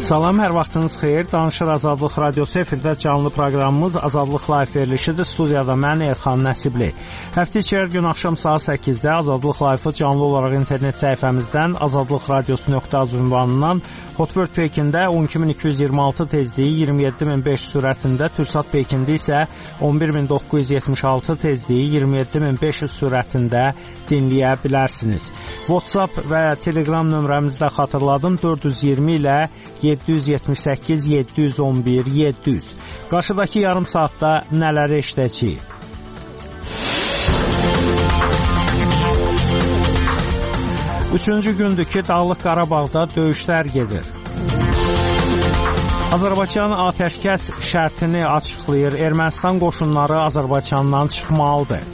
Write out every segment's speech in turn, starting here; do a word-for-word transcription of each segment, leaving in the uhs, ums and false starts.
Salam, hər vaxtınız xeyir. Danışır Azadlıq Radiosu efirdə canlı proqramımız Azadlıq Live verilişidir. Studiyada mən Elxan Nəsibli. Həftə içi hər gün axşam saat səkkizdə Azadlıq Live-ı canlı olaraq internet səhifəmizdən azadlıq radiosu nöqtə az ünvanından Hotbird Pekində on iki min iki yüz iyirmi altı tezliyi iyirmi yeddi min beş yüz sürətində, Türksat Pekində isə on bir min doqquz yüz yetmiş altı tezliyi iyirmi yeddi min beş yüz sürətində dinləyə bilərsiniz. WhatsApp və Telegram nömrəmizdə xatırladım dörd yüz iyirmi ilə yeddi yüz yetmiş səkkiz yeddi yüz on bir yeddi yüz. Qarşıdakı yarım saatda nələri eşidəcəyik? Üçüncü gündür ki, Dağlıq Qarabağda döyüşlər gedir. Azərbaycan atəşkəs şərtini açıqlayır. Ermənistan qoşunları Azərbaycandan çıxmalıdır.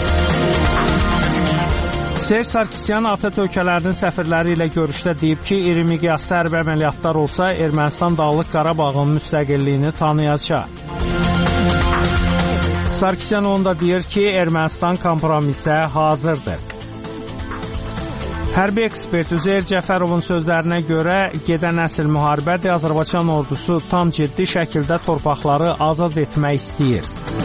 Serj Sarkisyan ATƏT ölkələrinin səfirləri ilə görüşdə deyib ki, iri miqyaslı hərbi əməliyyatlar olsa, Ermənistan Dağlıq Qarabağın müstəqilliyini tanıyacaq. Sarkisyan onda deyir ki, Ermənistan kompromisə hazırdır. Hərbi ekspert Üzeyir Cəfərovun sözlərinə görə gedən əsl müharibədir. Azərbaycan ordusu tam ciddi şəkildə torpaqları azad etmək istəyir.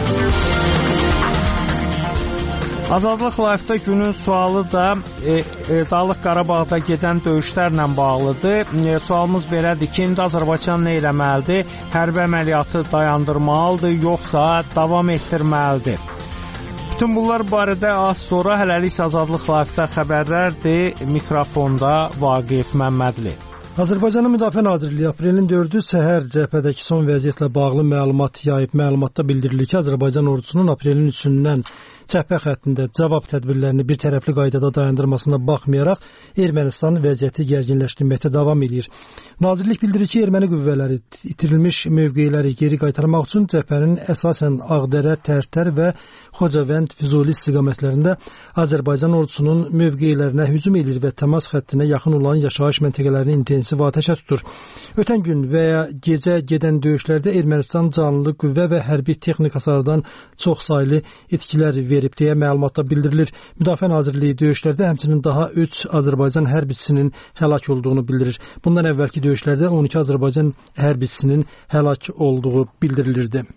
Azadlıq Live-da günün sualı da e, e, Dağlıq Qarabağda gedən döyüşlərlə bağlıdır. E, sualımız belədir ki, indi Azərbaycan nə eləməlidir? Hərbi əməliyyatı dayandırmalıdır, yoxsa davam etdirməlidir? Bütün bunlar barədə az sonra hələlik Azadlıq Live-da xəbərlərdir. Mikrofonda Vaqif Məmmədli. Azərbaycanın Müdafiə Nazirliyi aprelin dördü səhər cəbhədəki son vəziyyətlə bağlı məlumat yayıb. Məlumatda bildirilir ki, Azərbaycan ordusunun aprelin üçündən cəbhə xəttində cavab tədbirlərini bir tərəfli qaydada dayandırmasına baxmayaraq Ermənistan vəziyyəti gərginləşdirməkdə davam edir. Nazirlik bildirir ki, erməni qüvvələri itirilmiş mövqeləri geri qaytarmaq üçün cəbhənin əsasən Ağdərə, Tərtər və Xocavənd, Füzuli istiqamətlərində Azərbaycan ordusunun mövqelərinə hücum edir və təmas xəttinə yaxın olan yaşayış məntəqələrini intensiv atəşə tutur. Ötən gün və ya gecə gedən döyüşlərdə Ermənistan canlı qüvvə və hərbi texnikaslardan çox saylı itkilər verib deyə məlumatda bildirilir. Müdafiə Nazirliyi döyüşlərdə həmçinin daha üç Azərbaycan hərbçisinin həlak olduğunu bildirir. Bundan əvvəlki döyüşlərdə on iki Azərbaycan hərbçisinin həlak olduğu bildirilirdi.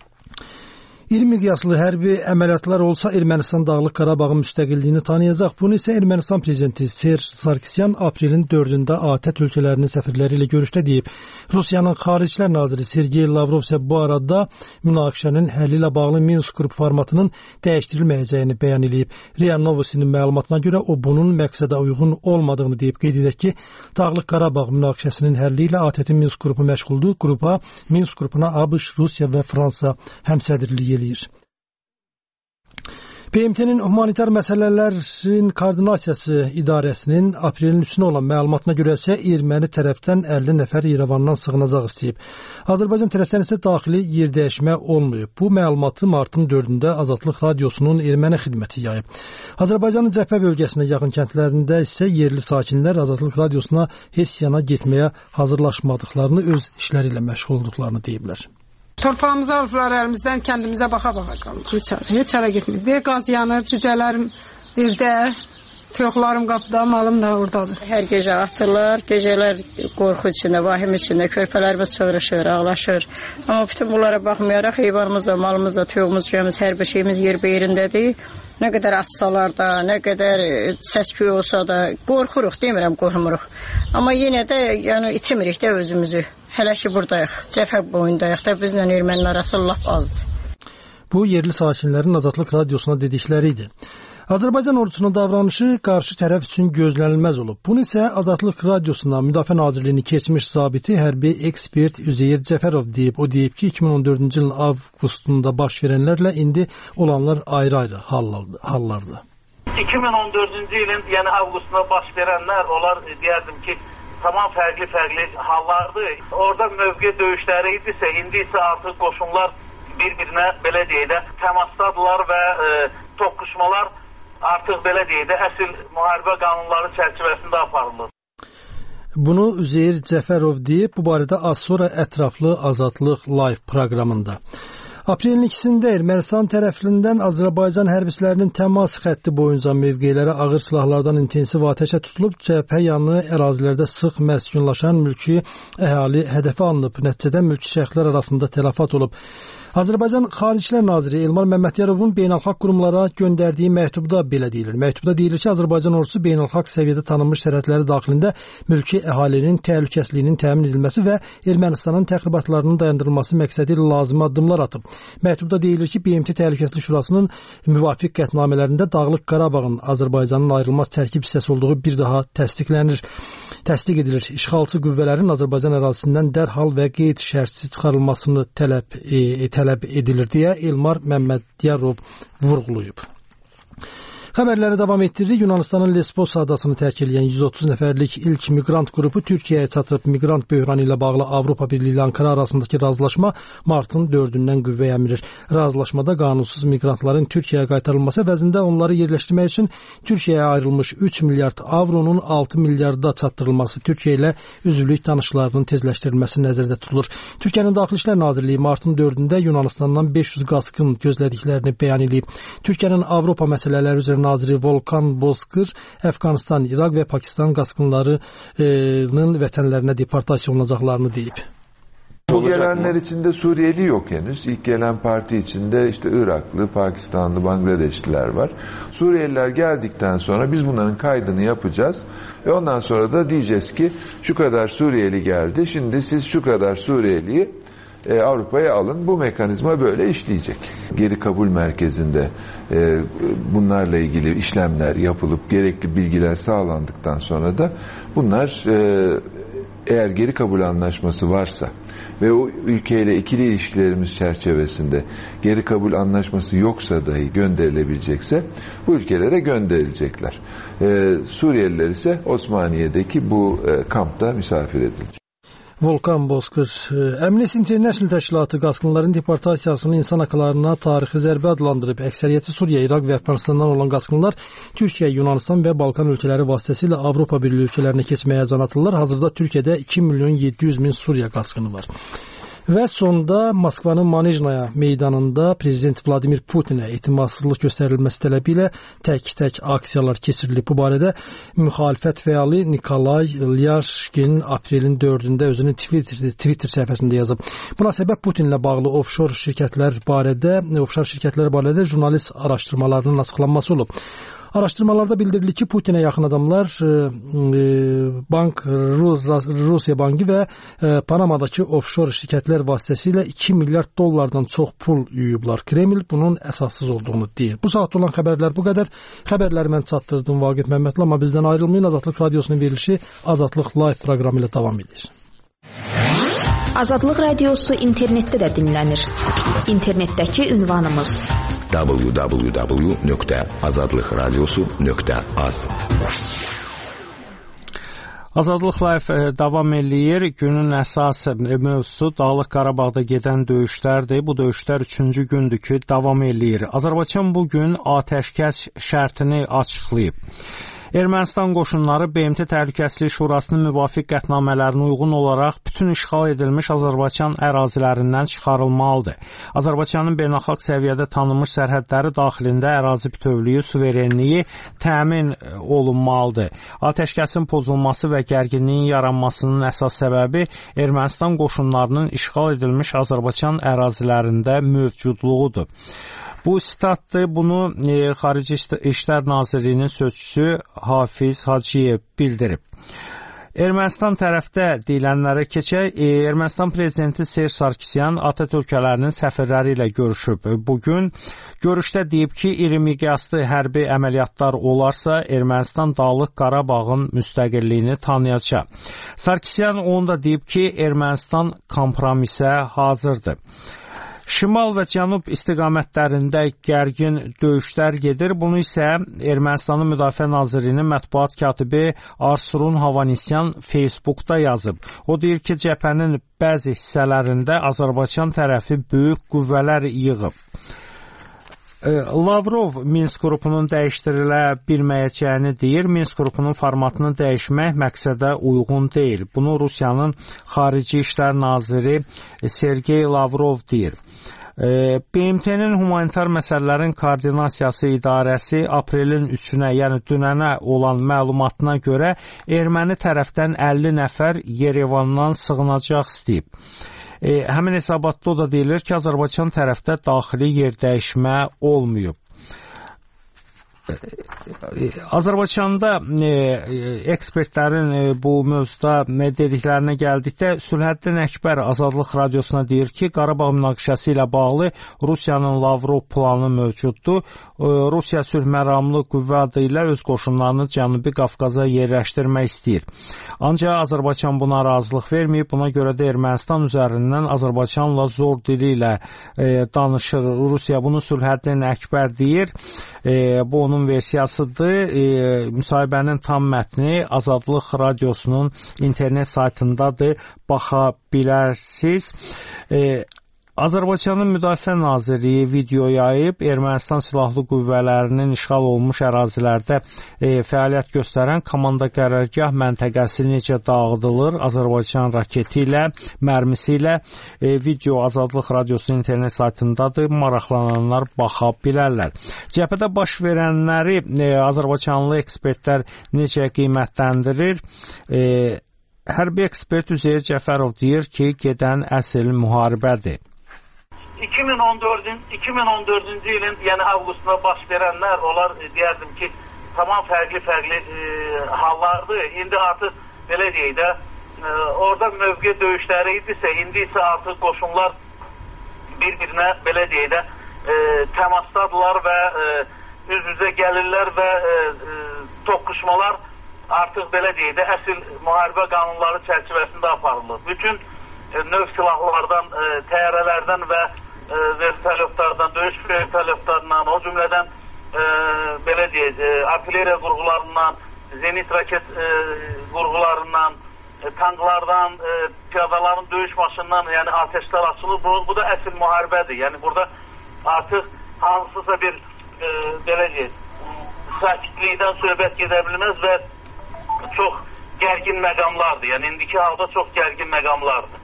İri miqyaslı hərbi əməliyyatlar olsa Ermənistan Dağlıq Qarabağın müstəqilliyini tanıyacaq. Bunu isə Ermənistan prezidenti Serj Sarkisyan aprelin dördündə ATƏT ölkələrinin səfirləri ilə görüşdə deyib. Rusiyanın Xaricilər naziri Sergey Lavrov isə bu arada münaqişənin həlli ilə bağlı Minsk qrup formatının dəyişdirilməyəcəyini bəyan edib. RIA Novosinin məlumatına görə o bunun məqsədə uyğun olmadığını deyib. Qeyd edək ki, Dağlıq Qarabağ münaqişəsinin həlli ilə ATƏT-in Minsk qrupu məşğuldur. Qrupa Minsk qrupuna ABŞ, Rusiya və Fransa həmsədrliyi eləyir. B M T-nin Humanitar Məsələlərin Koordinasiyası İdarəsinin aprelin üçünə olan məlumatına görə isə erməni tərəfdən əlli nəfər İrəvandan sığınacaq istəyib. Azərbaycan tərəfdən isə daxili yerdəyişmə olmayıb. Bu məlumatı martın dördündə Azadlıq Radiosunun erməni xidməti yayıb. Azərbaycanın cəbhə bölgəsinə yaxın kəndlərində isə yerli sakinlər Azadlıq Radiosuna heç yana getməyə hazırlaşmadıqlarını, öz işləri ilə məşğul olduqlarını deyiblər. Torpağımızı alıblar əlimizdən, kəndimizə baxa-baxa qalmışıq. Heç ara getmir. Bir qaz yanır, cücələrim birdə, toyuqlarım qapıda, malım da oradadır. Hər gecə atırlar, gecələr qorxu içində, vahim içində, körpələrimiz çığırışır, ağlaşır. Amma bütün bunlara baxmayaraq, heyvanımız da, malımız da, toyuğumuz, cüyəmiz, hər bir şeyimiz yerbi yerindədir. Nə qədər atsalar da, nə qədər səs-küy olsa da, qorxuruq, demirəm, qorxmuruq. Amma yenə də yəni, itimirik də özümüzü. Hələ ki buradayıq, cəbhə boyundayıq da bizlə erməninin arası lap azdır. Bu, yerli sakinlərin Azadlıq Radiosuna dedikləri idi. Azərbaycan ordusunun davranışı qarşı tərəf üçün gözlənilməz olub. Bunu isə Azadlıq Radiosuna Müdafiə Nazirliyinin keçmiş zabiti hərbi ekspert Üzeyir Cəfərov deyib. O deyib ki, iki min on dördüncü ilin avqustunda baş verənlərlə indi olanlar ayrı-ayrı hallardır. iki min on dördüncü ilin yəni avqustunda baş verənlər, onlar deyərdim ki, tamam fərqli-fərqli hallardır. Orada mövqe döyüşləri idisə, indi isə artıq qoşunlar bir-birinə belə deyək də təmasdadılar və e, toqquşmalar artıq belə deyək də əsl müharibə qanunları çərçivəsində aparılır. Bunu Üzeyir Cəfərov deyib, bu barədə az sonra ətraflı Azadlıq Live proqramında. Aprelin ikisində Ermənistan tərəfindən Azərbaycan hərbiçilərinin təmas xətti boyunca mövqelərə ağır silahlardan intensiv atəşə tutulub, cəbhə yanı ərazilərdə sıx məskunlaşan mülki əhali hədəfə alınıb. Nəticədə mülki şəxslər arasında tələfat olub. Azərbaycan Xaricilər Naziri Elmar Məmmədyarovun beynəlxalq qurumlara göndərdiyi məktubda belə deyilir. Məktubda deyilir ki, Azərbaycan ordusu beynəlxalq səviyyədə tanınmış sərhədləri daxilində mülki əhalinin təhlükəsizliyinin təmin edilməsi və Ermənistanın təxribatlarının dayandırılması məqsədi ilə lazımi addımlar atıb. Məktubda deyilir ki, B M T Təhlükəsizlik Şurasının müvafiq qətnamələrində Dağlıq Qarabağın Azərbaycanın ayrılmaz tərkib hissəsi olduğu bir daha təsdiqlənir. Təsdiq edilir. İşğalçı qüvvələrin Azərbaycan ərazisindən dərhal və qeyd-şərtsiz çıxarılmasını tələb, e, tələb edilir deyə Elmar Məmmədyarov vurğulayıb. Xəbərləri davam etdiririk. Yunanistanın Lesbos adasını tərk edən yüz otuz nəfərlik ilk miqrant qrupu Türkiyəyə çatıb. Miqrant böhranı ilə bağlı Avropa Birliyi ilə Ankara arasındakı razılaşma martın dördündən qüvvəyə minir. Razılaşmada qanunsuz miqrantların Türkiyəyə qaytarılması əvəzində onları yerləşdirmək üçün Türkiyəyə ayrılmış üç milyard avronun altı milyarda çatdırılması, Türkiyə ilə üzvlük danışıqlarının tezləşdirilməsi nəzərdə tutulur. Türkiyənin Daxili İşlər Nazirliyi martın dördündə Yunanistandan beş yüz qaçqın gözlədiklərini bəyan edib. Türkiyənin Avropa məsələləri üzrə naziri Volkan Bozkır Əfqanistan, İraq və Pakistan qaçqınlarının vətənlərinə deportasiya olunacaqlarını deyib. Bu gelenler içinde Suriyeli yok henüz. İlk gelen parti içinde işte Iraklı, Pakistanlı, Bangladeşliler var. Suriyeliler geldikten sonra biz bunların kaydını yapacağız. Ve ondan sonra da diyeceğiz ki şu kadar Suriyeli geldi. Şimdi siz şu kadar Suriyeliyi e, Avrupa'ya alın. Bu mekanizma böyle işleyecek. Geri kabul merkezinde e, bunlarla ilgili işlemler yapılıp gerekli bilgiler sağlandıktan sonra da bunlar e, eğer geri kabul anlaşması varsa ve o ülkeyle ikili ilişkilerimiz çerçevesinde geri kabul anlaşması yoksa dahi gönderilebilecekse bu ülkelere gönderilecekler. Ee, Suriyeliler ise Osmaniye'deki bu e, kampta misafir edilecek. Volkan Bozkır, Amnesty International təşkilatı qaçqınların deportasiyasını insan haqlarına tarixi zərbə adlandırıb. Əksəriyyəti Suriya, İraq və Əfqanistandan olan qaçqınlar Türkiyə, Yunanistan və Balkan ölkələri vasitəsilə Avropa Birliyi ölkələrinə keçməyə can atırlar. Hazırda Türkiyədə iki milyon yeddi yüz min Suriya qaçqını var. Və sonda Moskvanın Manejnaya meydanında Prezident Vladimir Putinə etimadsızlıq göstərilməsi tələbi ilə tək-tək aksiyalar keçirilib. Bu barədə müxalifət fəalı Nikolay Lyashkin aprelin dördündə özünün Twitter, Twitter səhifəsində yazıb. Buna səbəb Putinlə bağlı offshore şirkətlər barədə, offshore şirkətlər barədə jurnalist araşdırmalarının açıqlanması olub. Araşdırmalarda bildirilir ki, Putinə yaxın adamlar e, bank, Rus, Rusiya bankı və e, Panamadakı offshore şirkətlər vasitəsilə iki milyard dollardan çox pul yuyublar. Kreml bunun əsassız olduğunu deyir. Bu saat olan xəbərlər bu qədər. Xəbərləri mən çatdırdım Vaqif Məmmədli, amma bizdən ayrılmayın. Azadlıq Radiosunun verilişi Azadlıq Live proqramı ilə davam edir. Azadlıq Radiosu internetdə də dinlənir. İnternetdəki ünvanımız w w w nöqtə azadlıq radiosu nöqtə az. Azadlıq Live davam eləyir. Günün əsas mövzusu Dağlıq Qarabağda gedən döyüşlərdir. Bu döyüşlər üçüncü gündür ki, davam eləyir. Azərbaycan bugün atəşkəs şərtini açıqlayıb. Ermənistan qoşunları B M T Təhlükəsizlik Şurasının müvafiq qətnamələrinə uyğun olaraq bütün işğal edilmiş Azərbaycan ərazilərindən çıxarılmalıdır. Azərbaycanın beynəlxalq səviyyədə tanınmış sərhədləri daxilində ərazi bütövlüyü, suverenliyi təmin olunmalıdır. Atəşkəsin pozulması və gərginliyin yaranmasının əsas səbəbi Ermənistan qoşunlarının işğal edilmiş Azərbaycan ərazilərində mövcudluğudur. Bu sitatdır. Bunu e, Xarici İşlər Nazirliyinin sözçüsü Hafiz Hacıyev bildirib. Ermənistan tərəfdə deyilənlərə keçək. E, Ermənistan prezidenti Serj Sarkisyan ATƏT ölkələrinin səfirləri ilə görüşüb. Bugün görüşdə deyib ki, iri miqyaslı hərbi əməliyyatlar olarsa, Ermənistan Dağlıq Qarabağın müstəqilliyini tanıyacaq. Sarkisyan onu da deyib ki, Ermənistan kompromisə hazırdır. Şimal və cənub istiqamətlərində gərgin döyüşlər gedir. Bunu isə Ermənistanın Müdafiə Nazirliyinin mətbuat katibi Arsurun Havanisyan Facebookda yazıb. O deyir ki, cəbhənin bəzi hissələrində Azərbaycan tərəfi böyük qüvvələr yığıb. Lavrov Minsk qrupunun dəyişdirilə bilməyəcəyini deyir. Minsk qrupunun formatını dəyişmək məqsədə uyğun deyil. Bunu Rusiyanın Xarici İşlər Naziri Sergey Lavrov deyir. B M T-nin Humanitar Məsələlərin Koordinasiyası İdarəsi aprelin üçünə, yəni dünənə olan məlumatına görə erməni tərəfdən əlli nəfər Yerevandan sığınacaq istəyib. E, həmin hesabatda o da deyilir ki, Azərbaycan tərəfdə daxili yerdəyişmə olmayıb. Azərbaycanda e, ekspertlərin e, bu mövzuda e, dediklərinə gəldikdə Sülhəddin Əkbər Azadlıq Radiosuna deyir ki, Qarabağ münaqişəsi ilə bağlı Rusiyanın Lavrov planı mövcuddur. E, Rusiya sülh məramlı qüvvə adı ilə öz qoşunlarını Cənubi Qafqaza yerləşdirmək istəyir. Ancaq Azərbaycan buna razılıq verməyib. Buna görə də Ermənistan üzərindən Azərbaycanla zor dili ilə e, danışır. Rusiya bunu Sülhəddin Əkbər deyir. E, bu onun versiyasıdır. E, müsahibənin tam mətni Azadlıq Radiosunun internet saytındadır. Baxa bilərsiniz. E, Azərbaycanın Müdafiə Nazirliyi video yayıb, Ermənistan silahlı qüvvələrinin işğal olunmuş ərazilərdə e, fəaliyyət göstərən komanda qərargah məntəqəsi necə dağıdılır Azərbaycan raketi ilə, mərmisi ilə. E, video Azadlıq Radiosunun internet saytındadır. Maraqlananlar baxa bilərlər. Cəbhədə baş verənləri e, Azərbaycanlı ekspertlər necə qiymətləndirir? E, hərbi ekspert Üzeyir Cəfərov deyir ki, gedən əsl müharibədir. iki min on dördüncü ilin, yəni avqustunda baş verənlər, onlar deyərdim ki, tamam fərqli-fərqli e, hallardır. İndi artıq belə deyək də, e, orada mövqe döyüşləri idisə, indi isə artıq qoşunlar bir-birinə belə deyək də, e, təmasdadılar və e, üz-üzə gəlirlər və e, e, toqquşmalar artıq belə deyək də, əsl müharibə qanunları çərçivəsində aparılır. Bütün e, növ silahlardan, e, təyyarələrdən və vertolyotlardan, döyüş vertolyotlarından, o cümlədən e, belə deyək, e, artilleriya qurğularından, zenit raket e, qurğularından, e, tanklardan, e, piyadaların döyüş maşınından, yəni ateşlər açılır. Bu, bu da əsl müharibədir. Yəni burada artıq hansısa bir e, belə deyək, sakitlikdən söhbət gedə bilməz və çox gərgin məqamlardır. Yəni indiki halda çox gərgin məqamlardır.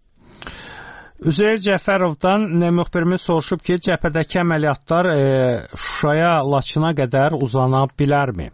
Üzeyir Cəfərovdan müxbirimiz soruşub ki, cəbhədəki əməliyyatlar e, Şuşaya, Laçına qədər uzana bilərmi?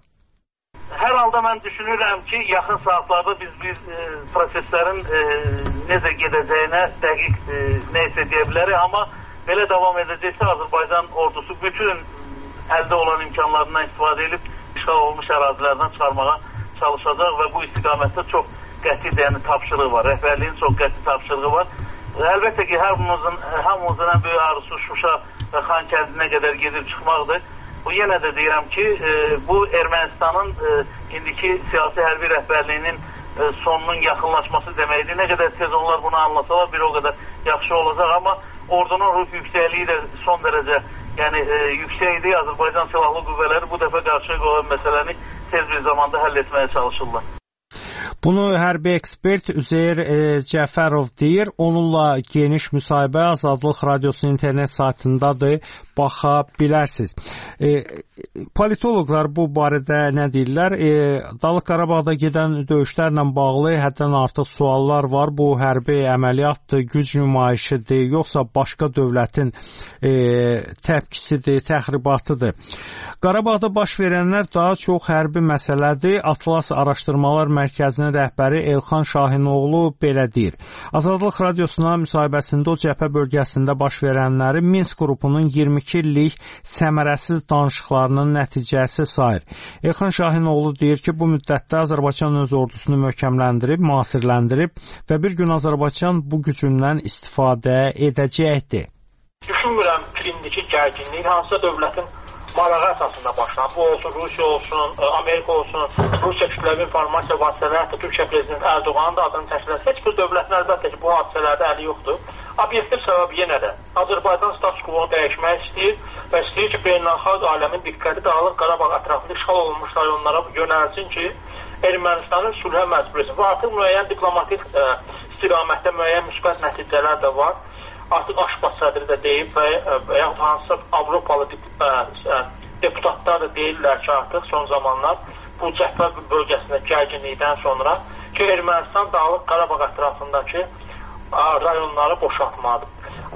Hər halda mən düşünürəm ki, yaxın saatlarda biz biz e, proseslərin e, necə gedəcəyinə dəqiq e, nə isə deyə bilərik, amma belə davam edəcəksə Azərbaycan ordusu bütün əldə olan imkanlarından istifadə edib işğal olmuş ərazilərdən çıxarmağa çalışacaq və bu istiqamətdə çox qəti yəni, tapşırığı var, rəhbərliyin çox qəti tapşırığı var. Əlbəttə ki, hamımızın, hamımızın ən böyük arzusu Şuşa və Xankəndinə qədər gedib çıxmaqdır. Bu yenə də deyirəm ki, e, bu Ermənistanın e, indiki siyasi hərbi rəhbərliyinin e, sonunun yaxınlaşması deməkdir. Nə qədər tez onlar bunu anlasalar bir o qədər yaxşı olacaq, amma ordunun ruh yüksəkliyi də son dərəcə yəni, e, yüksəkdir. Azərbaycan Silahlı Qüvvələri bu dəfə qarşıya qoyan məsələni tez bir zamanda həll etməyə çalışırlar. Bunu hərbi ekspert Üzeyir e, Cəfərov deyir. Onunla geniş müsahibə Azadlıq Radiosunun internet saytındadır. Baxa bilərsiniz. E, politoloqlar bu barədə nə deyirlər? E, Dağlıq Qarabağda gedən döyüşlərlə bağlı həddən artıq suallar var. Bu hərbi əməliyyatdır, güc nümayişidir, yoxsa başqa dövlətin e, təpkisidir, təxribatıdır. Qarabağda baş verənlər daha çox hərbi məsələdir. Atlas Araşdırmalar Mərkəzinin rəhbəri Elxan Şahinoğlu belə deyir. Azadlıq Radiosuna müsahibəsində o cəbhə bölgəsində baş verənləri Minsk qrupunun iyirmi iki illik səmərəsiz danışıqlarının nəticəsi sayır. Elxan Şahinoğlu deyir ki, bu müddətdə Azərbaycan öz ordusunu möhkəmləndirib, müasirləndirib və bir gün Azərbaycan bu gücündən istifadə edəcəkdir. Düşünmürəm ki, indiki gərginlik hansısa dövlətin marağı əsasında başlanır. Bu olsun, Rusiya olsun, Amerika olsun, Rusiya kütləvi informasiya vasitələri, hətta Türkiyə prezidenti Erdoğanın da adını təşkil edir. Heç bir dövlətin əlbəttə ki, bu hadisələrdə əli yoxdur. Obyektiv səbəb yenə də Azərbaycan status quo-nu dəyişmək istəyir və istəyir ki, beynəlxalq aləmin diqqəti Dağlıq Qarabağ ətrafında işğal olunmuş rayonlara yönəlsin ki, Ermənistanın sülhə məcbur etsin. Bu artıq müəyyən diplomatik ə, istiqamətdə müəyyən müsbət nəticələr də var. Artıq Aşbaz sədri də deyib və, və yaxud hansısa Avropalı ə, ə, deputatlar da deyirlər ki, artıq son zamanlar bu cəbhə bölgəsində gərginlikdən sonra ki, Ermənistan Dağlıq Qarabağ ətrafındakı ə, rayonları boşaltmalıdır.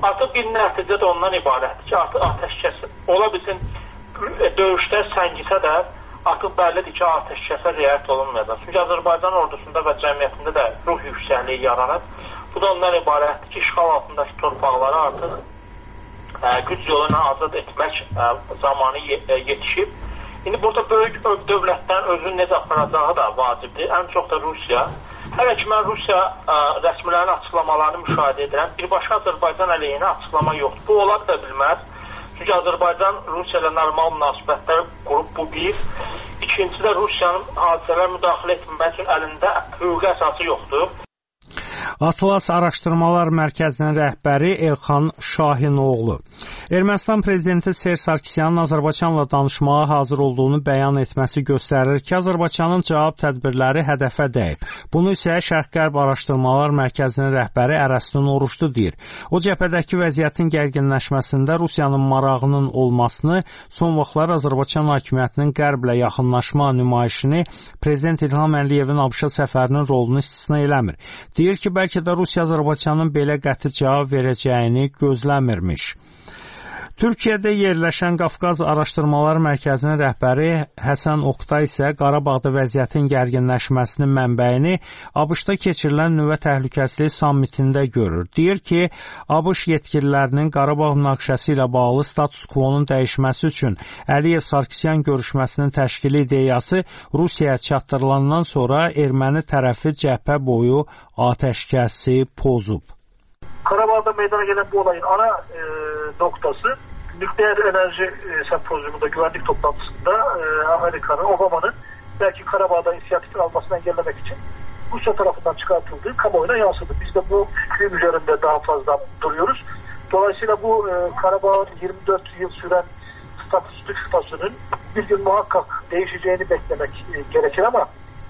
Artıq bir nəticə də ondan ibarətdir ki, artıq atəşkəs ola bilsin, döyüşlər səngisə də artıq bəllidir ki, atəşkəsə riayət olunmayacaq. Çünki Azərbaycan ordusunda və cəmiyyətində də ruh yüksəkliyi yaranır. Bu da ondan ibarətdir ki, işğal altındakı torpaqları artıq ə, güc yolu ilə azad etmək ə, zamanı yetişib. İndi burada böyük dövlətlərin özünü necə aparacağı da vacibdir. Ən çox da Rusiya. Hələ ki, mən Rusiya ə, rəsmilərin açıqlamalarını müşahidə edirəm. Birbaşa Azərbaycan əleyhinə açıqlama yoxdur. Bu ola da bilməz. Çünki Azərbaycan Rusiya ilə normal münasibətlər qurub, bu bir. İkincisi də Rusiyanın hadisələr müdaxilə etmək üçün əlində hüquqi əsası yoxdur. Atlas Araşdırmalar Mərkəzinin rəhbəri Elxan Şahinoğlu. Ermənistan prezidenti Serj Sarkisyanın Azərbaycanla danışmağa hazır olduğunu bəyan etməsi göstərir ki, Azərbaycanın cavab tədbirləri hədəfə dəyib. Bunu isə Şərq-Qərb Araşdırmalar Mərkəzinin rəhbəri Ərəstun Oruçlu deyir. O cəbhədəki vəziyyətin gərginləşməsində Rusiyanın marağının olmasını, son vaxtlar Azərbaycan hakimiyyətinin Qərblə yaxınlaşma nümayişini prezident İlham Əliyevin ABŞ səfərinin rolunu istisna eləmir. Deyir ki, bəlkə də Rusiya Azərbaycanın belə qəti cavab verəcəyini gözləmirmiş. Türkiyədə yerləşən Qafqaz Araşdırmalar Mərkəzinin rəhbəri Həsən Oqtay isə Qarabağda vəziyyətin gərginləşməsinin mənbəyini ABŞ-da keçirilən nüvə təhlükəsizliyi sammitində görür. Deyir ki, ABŞ yetkililərinin Qarabağ münaqişəsi ilə bağlı status quo-nun dəyişməsi üçün Əliyev-Sarkisyan görüşməsinin təşkili ideyası Rusiyaya çatdırılandan sonra erməni tərəfi cəbhə boyu atəşkəsi pozub. Karabağ'da meydana gelen bu olayın ana e, noktası nükleer enerji e, sempozyumunda, güvenlik toplantısında e, Amerika'nın, Obama'nın belki Karabağ'da inisiyatifini almasını engellemek için Rusya tarafından çıkartıldığı kamuoyuna yansıdı. Biz de bu fikrin üzerinde daha fazla duruyoruz. Dolayısıyla bu e, Karabağ'ın yirmi dört yıl süren statüsü statüsünün bir gün muhakkak değişeceğini beklemek e, gerekir ama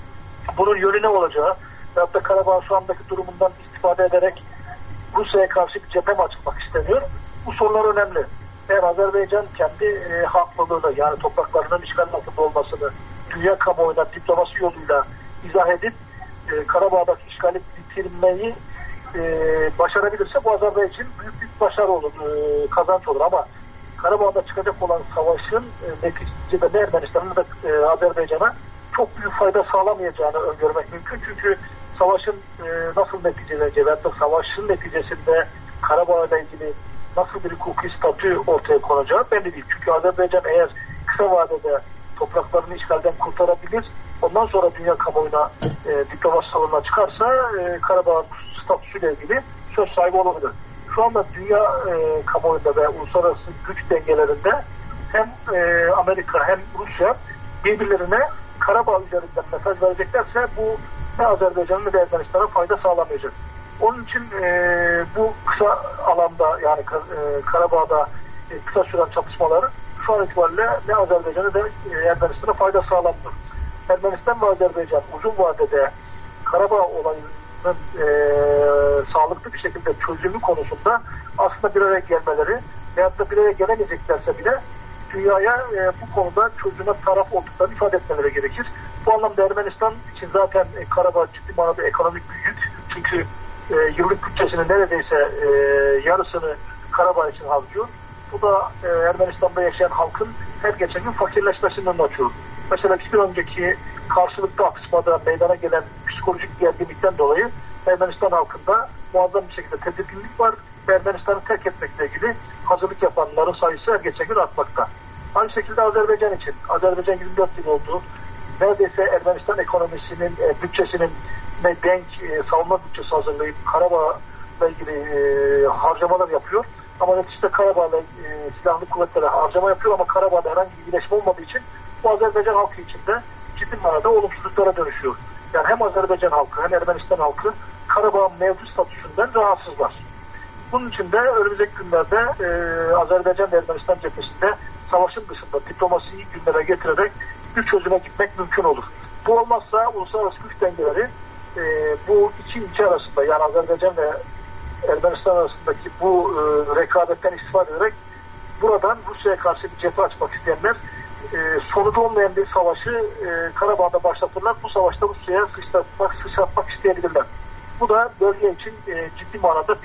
bunun yönü ne olacağı veyahut da Karabağ şu andaki durumundan istifade ederek Rusya'ya karşı bir cephe mi açılmak isteniyor? Bu sorular önemli. Eğer Azerbaycan kendi e, haklılığını, yani topraklarının işgal altında olmasını dünya kamuoyuna diplomasi yoluyla izah edip e, Karabağ'daki işgali bitirmeyi e, başarabilirse bu Azerbaycan için büyük bir başarı olur, e, kazanç olur ama Karabağ'da çıkacak olan savaşın e, neticede ne Ermenistan'ın da e, Azerbaycan'a çok büyük fayda sağlamayacağını öngörmek mümkün. Çünkü savaşın e, nasıl neticeleneceği veyahut da savaşın neticesinde Karabağ ile ilgili nasıl bir hukuki statü ortaya konacağı belli değil. Çünkü Azerbaycan eğer kısa vadede topraklarını işgalden kurtarabilir, ondan sonra dünya kamuoyuna e, diplomasi salonuna çıkarsa e, Karabağ statüsüyle ilgili söz sahibi olabilir. Şu anda dünya e, kamuoyunda ve uluslararası güç dengelerinde hem e, Amerika hem Rusya birbirlerine Karabağ üzerinden mesaj vereceklerse bu ne Azerbaycan'ın ne de Ermenistan'a fayda sağlamayacak. Onun için e, bu kısa alanda yani e, Karabağ'da e, kısa süren çatışmaları şu an itibariyle ne Azerbaycan'a ne de e, Ermenistan'a fayda sağlamıyor. Ermenistan ve Azerbaycan uzun vadede Karabağ olayının e, sağlıklı bir şekilde çözümü konusunda aslında bir araya gelmeleri veyahut da bir araya gelemeyeceklerse bile dünyaya e, bu konuda çözüme taraf olduklarını ifade etmeleri gerekir. Bu anlamda Ermenistan için zaten e, Karabağ ciddi manada ekonomik bir yük. Çünkü e, yıllık bütçesinin neredeyse e, yarısını Karabağ için harcıyor. Bu da e, Ermenistan'da yaşayan halkın her geçen gün fakirleşmesinin önünü açıyor. Mesela bir önceki karşılıklı atışmada meydana gelen psikolojik gerginlikten dolayı Ermenistan halkında muazzam bir şekilde tedirginlik var. Ermenistan'ı terk etmekle ilgili hazırlık yapanların sayısı her geçen gün artmakta. Aynı şekilde Azerbaycan için. Azerbaycan yirmi dört yıl oldu. Neredeyse Ermenistan ekonomisinin, e, bütçesinin ne denk e, savunma bütçesi hazırlayıp Karabağ'la ilgili e, harcamalar yapıyor. Ama neticede Karabağ'la e, silahlı kuvvetlere harcama yapıyor ama Karabağ'da herhangi bir iyileşme olmadığı için bu Azerbaycan halkı için de ciddi manada olumsuzluklara dönüşüyor. Yani hem Azerbaycan halkı hem Ermenistan halkı Karabağ'ın mevcut statüsünden rahatsızlar. Bunun için de önümüzdeki günlerde e, Azerbaycan ve Ermenistan cephesinde savaşın dışında diplomasiyi gündeme getirerek bir çözüme gitmek mümkün olur. Bu olmazsa uluslararası güç dengeleri e, bu iki ülke arasında yani Azerbaycan ve Ermenistan arasındaki bu e, rekabetten istifade ederek buradan Rusya'ya karşı bir cephe açmak isteyenler e, sonucu olmayan bir savaşı e, Karabağ'da başlatırlar. Bu savaşta Rusya'ya sıçratmak, sıçratmak isteyebilirler. Bu da bölge için e, ciddi manada bir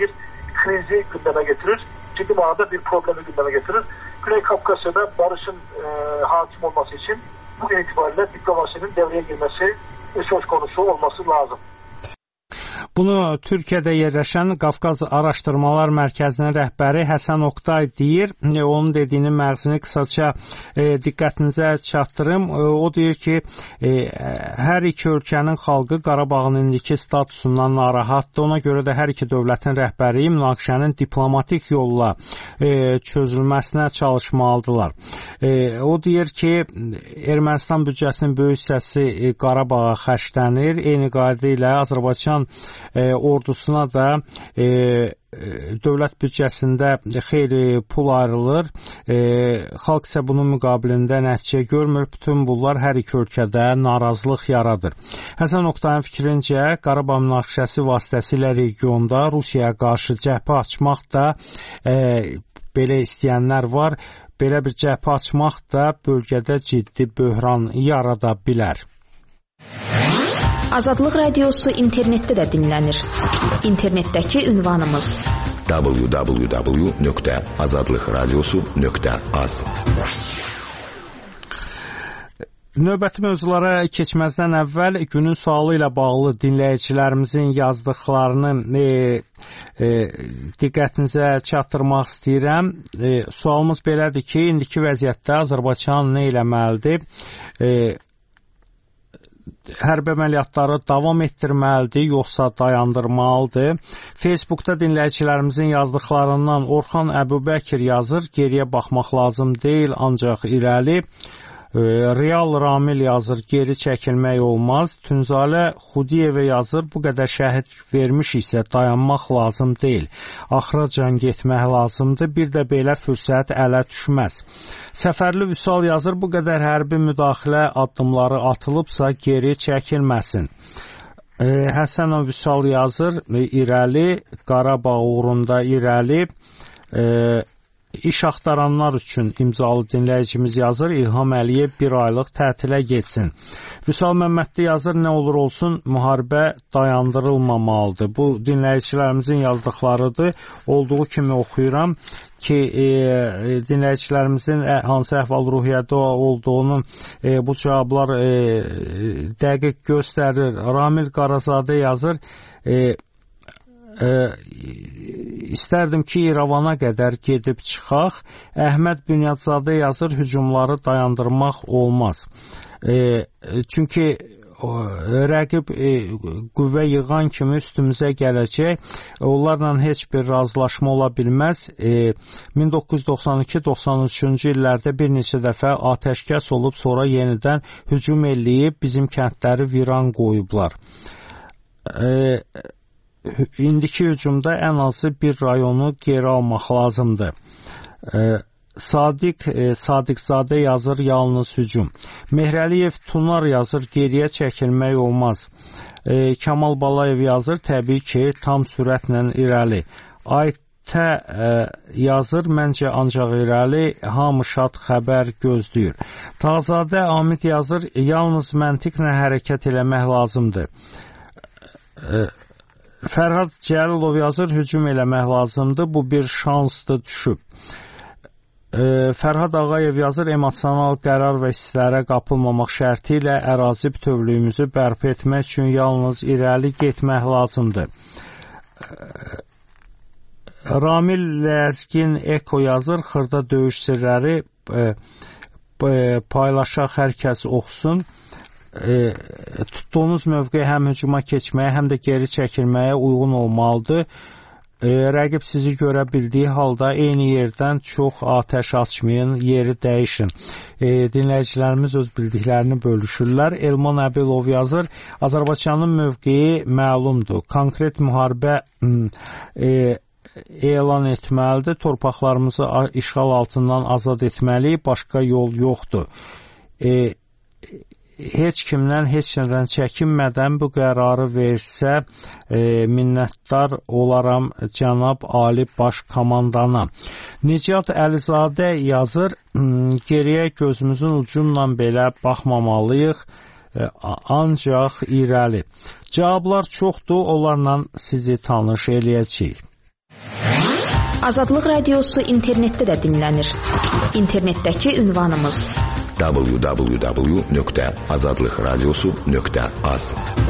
krizi gündeme getirir. Ciddi manada bir problemi gündeme getirir. Güney Kafkasya'da barışın e, hakim olması için bu itibariyle diplomasinin devreye girmesi söz konusu olması lazım. Bunu Türkiyədə yerləşən Qafqaz Araşdırmalar Mərkəzinin rəhbəri Həsən Oqtay deyir. E, onun dediyinin məğzini qısaca e, diqqətinizə çatdırım. E, o deyir ki, e, hər iki ölkənin xalqı Qarabağın indiki statusundan narahatdır. Ona görə də hər iki dövlətin rəhbəri münaqişənin diplomatik yolla e, çözülməsinə çalışmalıdırlar. E, o deyir ki, Ermənistan büdcəsinin böyük hissəsi e, Qarabağa xərclənir. Eyni qayda ilə Azərbaycan E, ordusuna da e, dövlət büdcəsində xeyli pul ayrılır. E, xalq isə bunun müqabilində nəticə görmür. Bütün bunlar hər iki ölkədə narazılıq yaradır. Həsən Oqtayın fikrincə, Qarabağ münaqişəsi vasitəsilə regionda Rusiyaya qarşı cəbhə açmaq da e, belə istəyənlər var. Belə bir cəbhə açmaq da bölgədə ciddi böhran yarada bilər. Azadlıq Radiosu internetdə də dinlənir. İnternetdəki ünvanımız w w w nöqtə azadlıq radiosu nöqtə az. Növbəti mövzulara keçməzdən əvvəl günün sualı ilə bağlı dinləyicilərimizin yazdıqlarını e, e, diqqətinizə çatdırmaq istəyirəm. E, sualımız belədir ki, indiki vəziyyətdə Azərbaycan nə eləməlidir? E, hərbi əməliyyatları davam etdirməlidir, yoxsa dayandırmalıdır? Facebookda dinləyicilərimizin yazdıqlarından Orxan Əbubəkir yazır, geriyə baxmaq lazım deyil, ancaq irəli. Real Ramil yazır, geri çəkilmək olmaz. Tünzalə Xudiyevə yazır, bu qədər şəhid vermiş isə dayanmaq lazım deyil. Axıracan getmək lazımdır, bir də belə fürsət ələ düşməz. Səfərli Vüsal yazır, bu qədər hərbi müdaxilə addımları atılıbsa geri çəkilməsin. Həsən Vüsal yazır, irəli, Qarabağ uğrunda irəli. İş axtaranlar üçün imzalı dinləyicimiz yazır, İlham Əliyev bir aylıq tətilə getsin. Vüsal Məmmədli yazır, nə olur olsun müharibə dayandırılmamalıdır. Bu dinləyicilərimizin yazdıqlarıdır. Olduğu kimi oxuyuram ki, e, dinləyicilərimizin hansı əhval-ruhiyyədə olduğunu e, bu cavablar e, dəqiq göstərir. Ramil Qarazadə yazır, e, Ə, istərdim ki, İrəvana qədər gedib çıxaq. Əhməd Bünyadzadə yazır, hücumları dayandırmaq olmaz. E, çünki o, rəqib e, qüvvə yığan kimi üstümüzə gələcək. Onlarla heç bir razılaşma ola bilməz. E, min doqquz yüz doxsan iki doxsan üçüncü illərdə bir neçə dəfə atəşkəs olub, sonra yenidən hücum eləyib bizim kəndləri viran qoyublar. E, İndiki hücumda ən azı bir rayonu geri almaq lazımdır. E, Sadiq e, Sadiqzadə yazır, yalnız hücum. Mehrəliyev Tunar yazır, geriyə çəkilmək olmaz. E, Kamal Balayev yazır, təbii ki, tam sürətlə irəli. Aytə e, yazır, məncə ancaq irəli, hamı şad xəbər gözləyir. Tazadə Amid yazır, yalnız məntiqlə hərəkət eləmək lazımdır. E, Fərhad Cəlilov yazır, hücum eləmək lazımdır, bu bir şansdır düşüb. E, Fərhad Ağayev yazır, emosional qərar və hisslərə qapılmamaq şərti ilə ərazi bütövlüyümüzü bərpa etmək üçün yalnız irəli getmək lazımdır. E, Ramil Ləzgin Eko yazır, xırda döyüş sirləri e, e, paylaşaq, hər kəs oxusun. E, tutduğunuz mövqe həm hücuma keçməyə, həm də geri çəkilməyə uyğun olmalıdır. E, rəqib sizi görə bildiyi halda eyni yerdən çox atəş açmayın, yeri dəyişin. E, dinləyicilərimiz öz bildiklərini bölüşürlər. Elman Əbilov yazır, Azərbaycanın mövqeyi məlumdur. Konkret müharibə e, elan etməlidir. Torpaqlarımızı işğal altından azad etməliyik. Başqa yol yoxdur. E, Heç kimdən, heç nədən çəkinmədən bu qərarı versə, e, minnətdar olaram cənab Ali Baş Komandana. Nicat Əlizadə yazır, geriyə gözümüzün ucundan belə baxmamalıyıq, e, ancaq irəli. Cavablar çoxdur, onlarla sizi tanış eləyəcəyik. Azadlıq Radiosu internetdə də dinlənir. İnternetdəki ünvanımız w w w nöqtə azadlıq radiosu nöqtə az.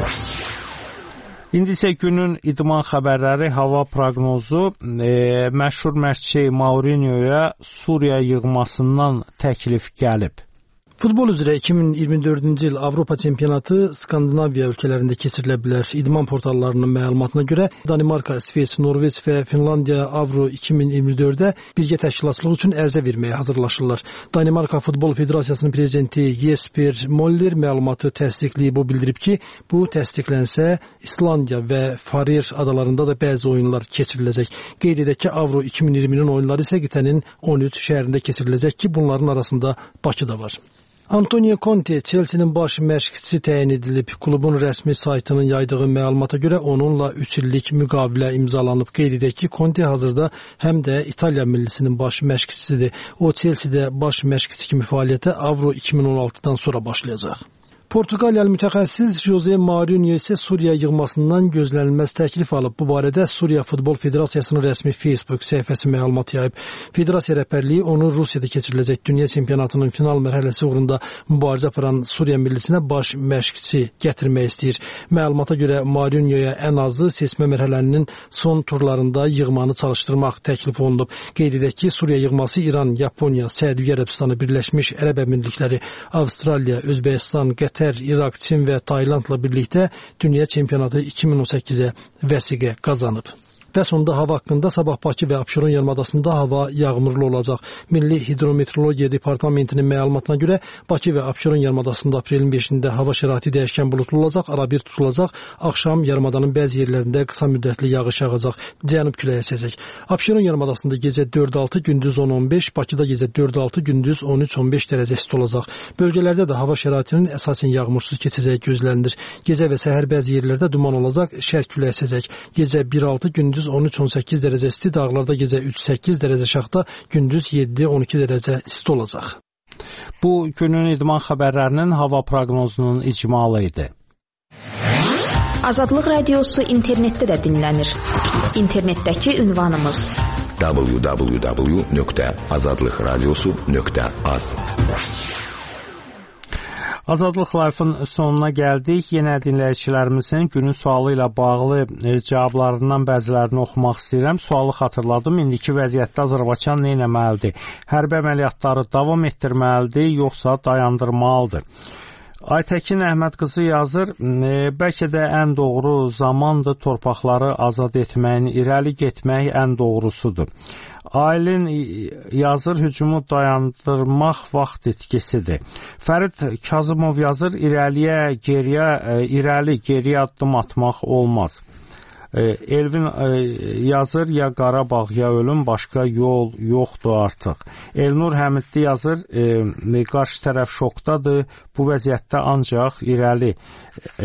İndi isə günün idman xəbərləri, hava proqnozu, e, məşhur məşqçi Mourinho'ya Suriya yığmasından təklif gəlib. Futbol üzrə iki min iyirmi dördüncü il Avropa çempionatı Skandinaviya ölkələrində keçirilə bilər. İdman portallarının məlumatına görə Danimarka, İsveç, Norveç və Finlandiya Avro iki min iyirmi dördə birgə təşkilatçılıq üçün ərizə verməyə hazırlaşırlar. Danimarka Futbol Federasiyasının prezidenti Jesper Moller məlumatı təsdiqləyib, o bildirib ki, bu təsdiqlənsə İslandiya və Farer adalarında da bəzi oyunlar keçiriləcək. Qeyd edək ki, Avro iki min iyirminin oyunları isə qitənin on üç şəhərində keçiriləcək ki, bunların arasında Bakı da var. Antonio Conte Chelsea-nin baş məşqçisi təyin edilib. Klubun rəsmi saytının yaydığı məlumata görə onunla üç illik müqavilə imzalanıb. Qeyd edək ki, Conte hazırda həm də İtaliya millisinin baş məşqçisidir. O Chelsea-də baş məşqçi kimi fəaliyyətə Avro iki min on altıdan sonra başlayacaq. Portuqaliyalı mütəxəssis Jose Mourinho isə Suriya yığmasından gözlənilməz təklif alıb. Bu barədə Suriya Futbol Federasiyasının rəsmi Facebook səhifəsi məlumat yayıb. Federasiya rəhbərliyi onu Rusiyada keçiriləcək dünya çempionatının final mərhələsi uğrunda mübarizə aparan Suriya millisinə baş məşqçi gətirmək istəyir. Məlumata görə Mourinhoya ən azı seçmə mərhələsinin son turlarında yığmanı çalışdırmaq təklif olunub. Qeyd edək ki, Suriya yığması İran, Yaponiya, Səudiyyə Ərəbistanı, Birləşmiş Ərəb Əmirlikləri, Avstraliya, Özbəkistan, Qətər, İraq, Çin və Taylandla birlikdə dünya çempionatı iki min on səkkizə vəsiqə qazanıb. Və sonda hava haqqında sabah Bakı və Abşeron yarımadasında hava yağmurlu olacaq. Milli Hidrometeorologiya Departamentinin məlumatına görə Bakı və Abşeron yarımadasında aprelin beşində hava şəraiti dəyişkən buludlu olacaq, arabir tutulacaq. Axşam yarımadanın bəzi yerlərində qısa müddətli yağış yağacaq, cənub küləyi əsəcək. Abşeron yarımadasında gecə dörd altı, gündüz on on beş, Bakıda gecə dörd altı, gündüz on üç on beş dərəcə isti olacaq. Bölgələrdə də hava şəraitinin əsasən yağmursuz keçəcəyi gözlənilir. Gecə və səhər bəzi yerlərdə duman olacaq, şərq küləyi əsəcək. Gecə bir altı, gündüz on üç on səkkiz dərəcə isti, dağlarda gecə üç səkkiz dərəcə aşağıda, gündüz yeddi on iki dərəcə isti olacaq. Bu günün idman xəbərlərinin hava proqnozunun icmalı idi. Azadlıq Radiosu internetdə də dinlənir. İnternetdəki ünvanımız w w w nöqtə azadlıq radiosu nöqtə az. Azadlıq Life-ın sonuna gəldik. Yenə dinləyicilərimizin günün sualı ilə bağlı cavablarından bəzilərini oxumaq istəyirəm. Sualı xatırladım. İndiki vəziyyətdə Azərbaycan nə etməlidir? Hərbi əməliyyatları davam etdirməlidir, yoxsa dayandırmalıdır? Aytəkin Əhməd qızı yazır, e, bəlkə də ən doğru zamandır torpaqları azad etməyin, irəli getmək ən doğrusudur. Aylin yazır, hücumu dayandırmaq vaxt itkisidir. Fərid Kazımov yazır, irəliyə, geriyə, e, irəli, geriyə addım atmaq olmaz. Elvin yazır, ya Qarabağ, ya ölüm, başqa yol yoxdur artıq. Elnur Həmidli yazır, e, qarşı tərəf şokdadır, bu vəziyyətdə ancaq irəli. E,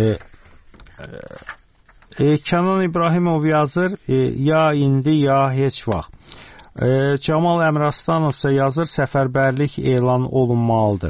e, Kənan İbrahimov yazır, e, ya indi, ya heç vaxt. E, Camal Əmrastanov isə yazır, səfərbərlik elan olunmalıdır.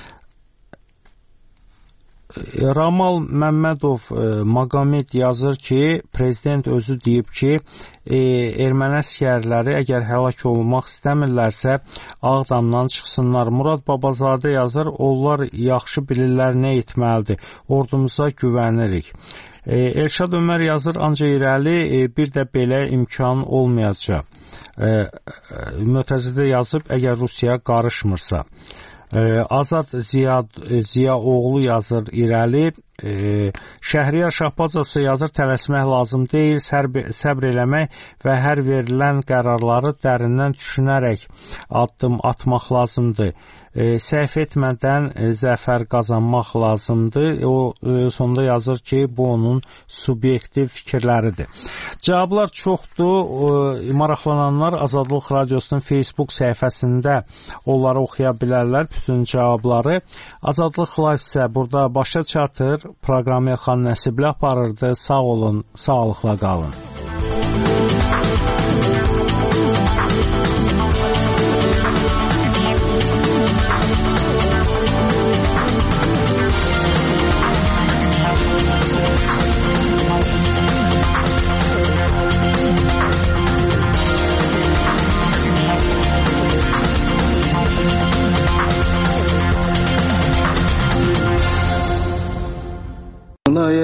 Ramal Məmmədov e, Maqamed yazır ki, prezident özü deyib ki, e, erməni əsgərləri əgər həlak olmaq istəmirlərsə, Ağdamdan çıxsınlar. Murad Babazadə yazır, onlar yaxşı bilirlər nə etməlidir, ordumuza güvənirik. E, Elşad Ömər yazır, ancaq irəli e, bir də belə imkan olmayacaq. E, e, Mötəzidə yazıb, əgər Rusiya qarışmırsa. Azad Ziya, Ziya oğlu yazır irəli. E, Şəhriyar Şahbazovsa yazır, tələsmək lazım deyil, səbr, səbr eləmək və hər verilən qərarları dərindən düşünərək addım atmaq lazımdır. E, səhv etmədən e, zəfər qazanmaq lazımdır. O e, sonda yazır ki, bu onun subyektiv fikirləridir. Cavablar çoxdur. E, maraqlananlar Azadlıq Radiosunun Facebook səhifəsində onları oxuya bilərlər, bütün cavabları. Azadlıq Live isə burada başa çatır. Proqramı Elxan Nəsibli aparırdı. Sağ olun, sağlıqla qalın. qalay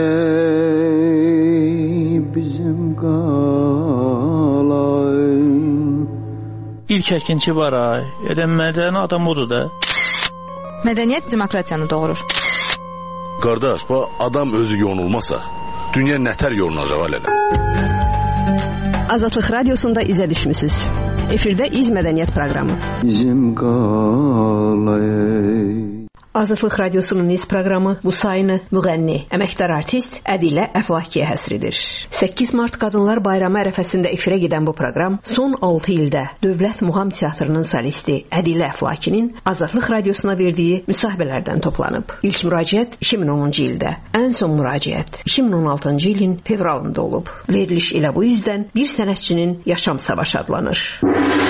bizim qalay. İlk əkinçi var ay, elə mədəni adam odur da. Mədəniyyət demokratiyanı doğurur. Qardaş, bu adam özü yonulmasa, dünya nətər yolunacaq alələ? Azadlıq Radiosunda izə düşmüsünüz. Efirdə İz Mədəniyyət proqramı. Bizim qalay. Azadlıq Radiosunun İz proqramı bu sayını müğənni, əməkdar artist Ədilə Əflakiyə həsridir. səkkiz mart Qadınlar Bayramı ərəfəsində efirə gedən bu proqram son altı ildə Dövlət Muğam Teatrının solisti Ədilə Əflakinin Azadlıq Radiosuna verdiyi müsahibələrdən toplanıb. İlk müraciət iki min onuncu ildə, ən son müraciət iki min on altıncı ilin fevralında olub. Veriliş elə bu yüzdən bir sənətçinin yaşam savaşı adlanır.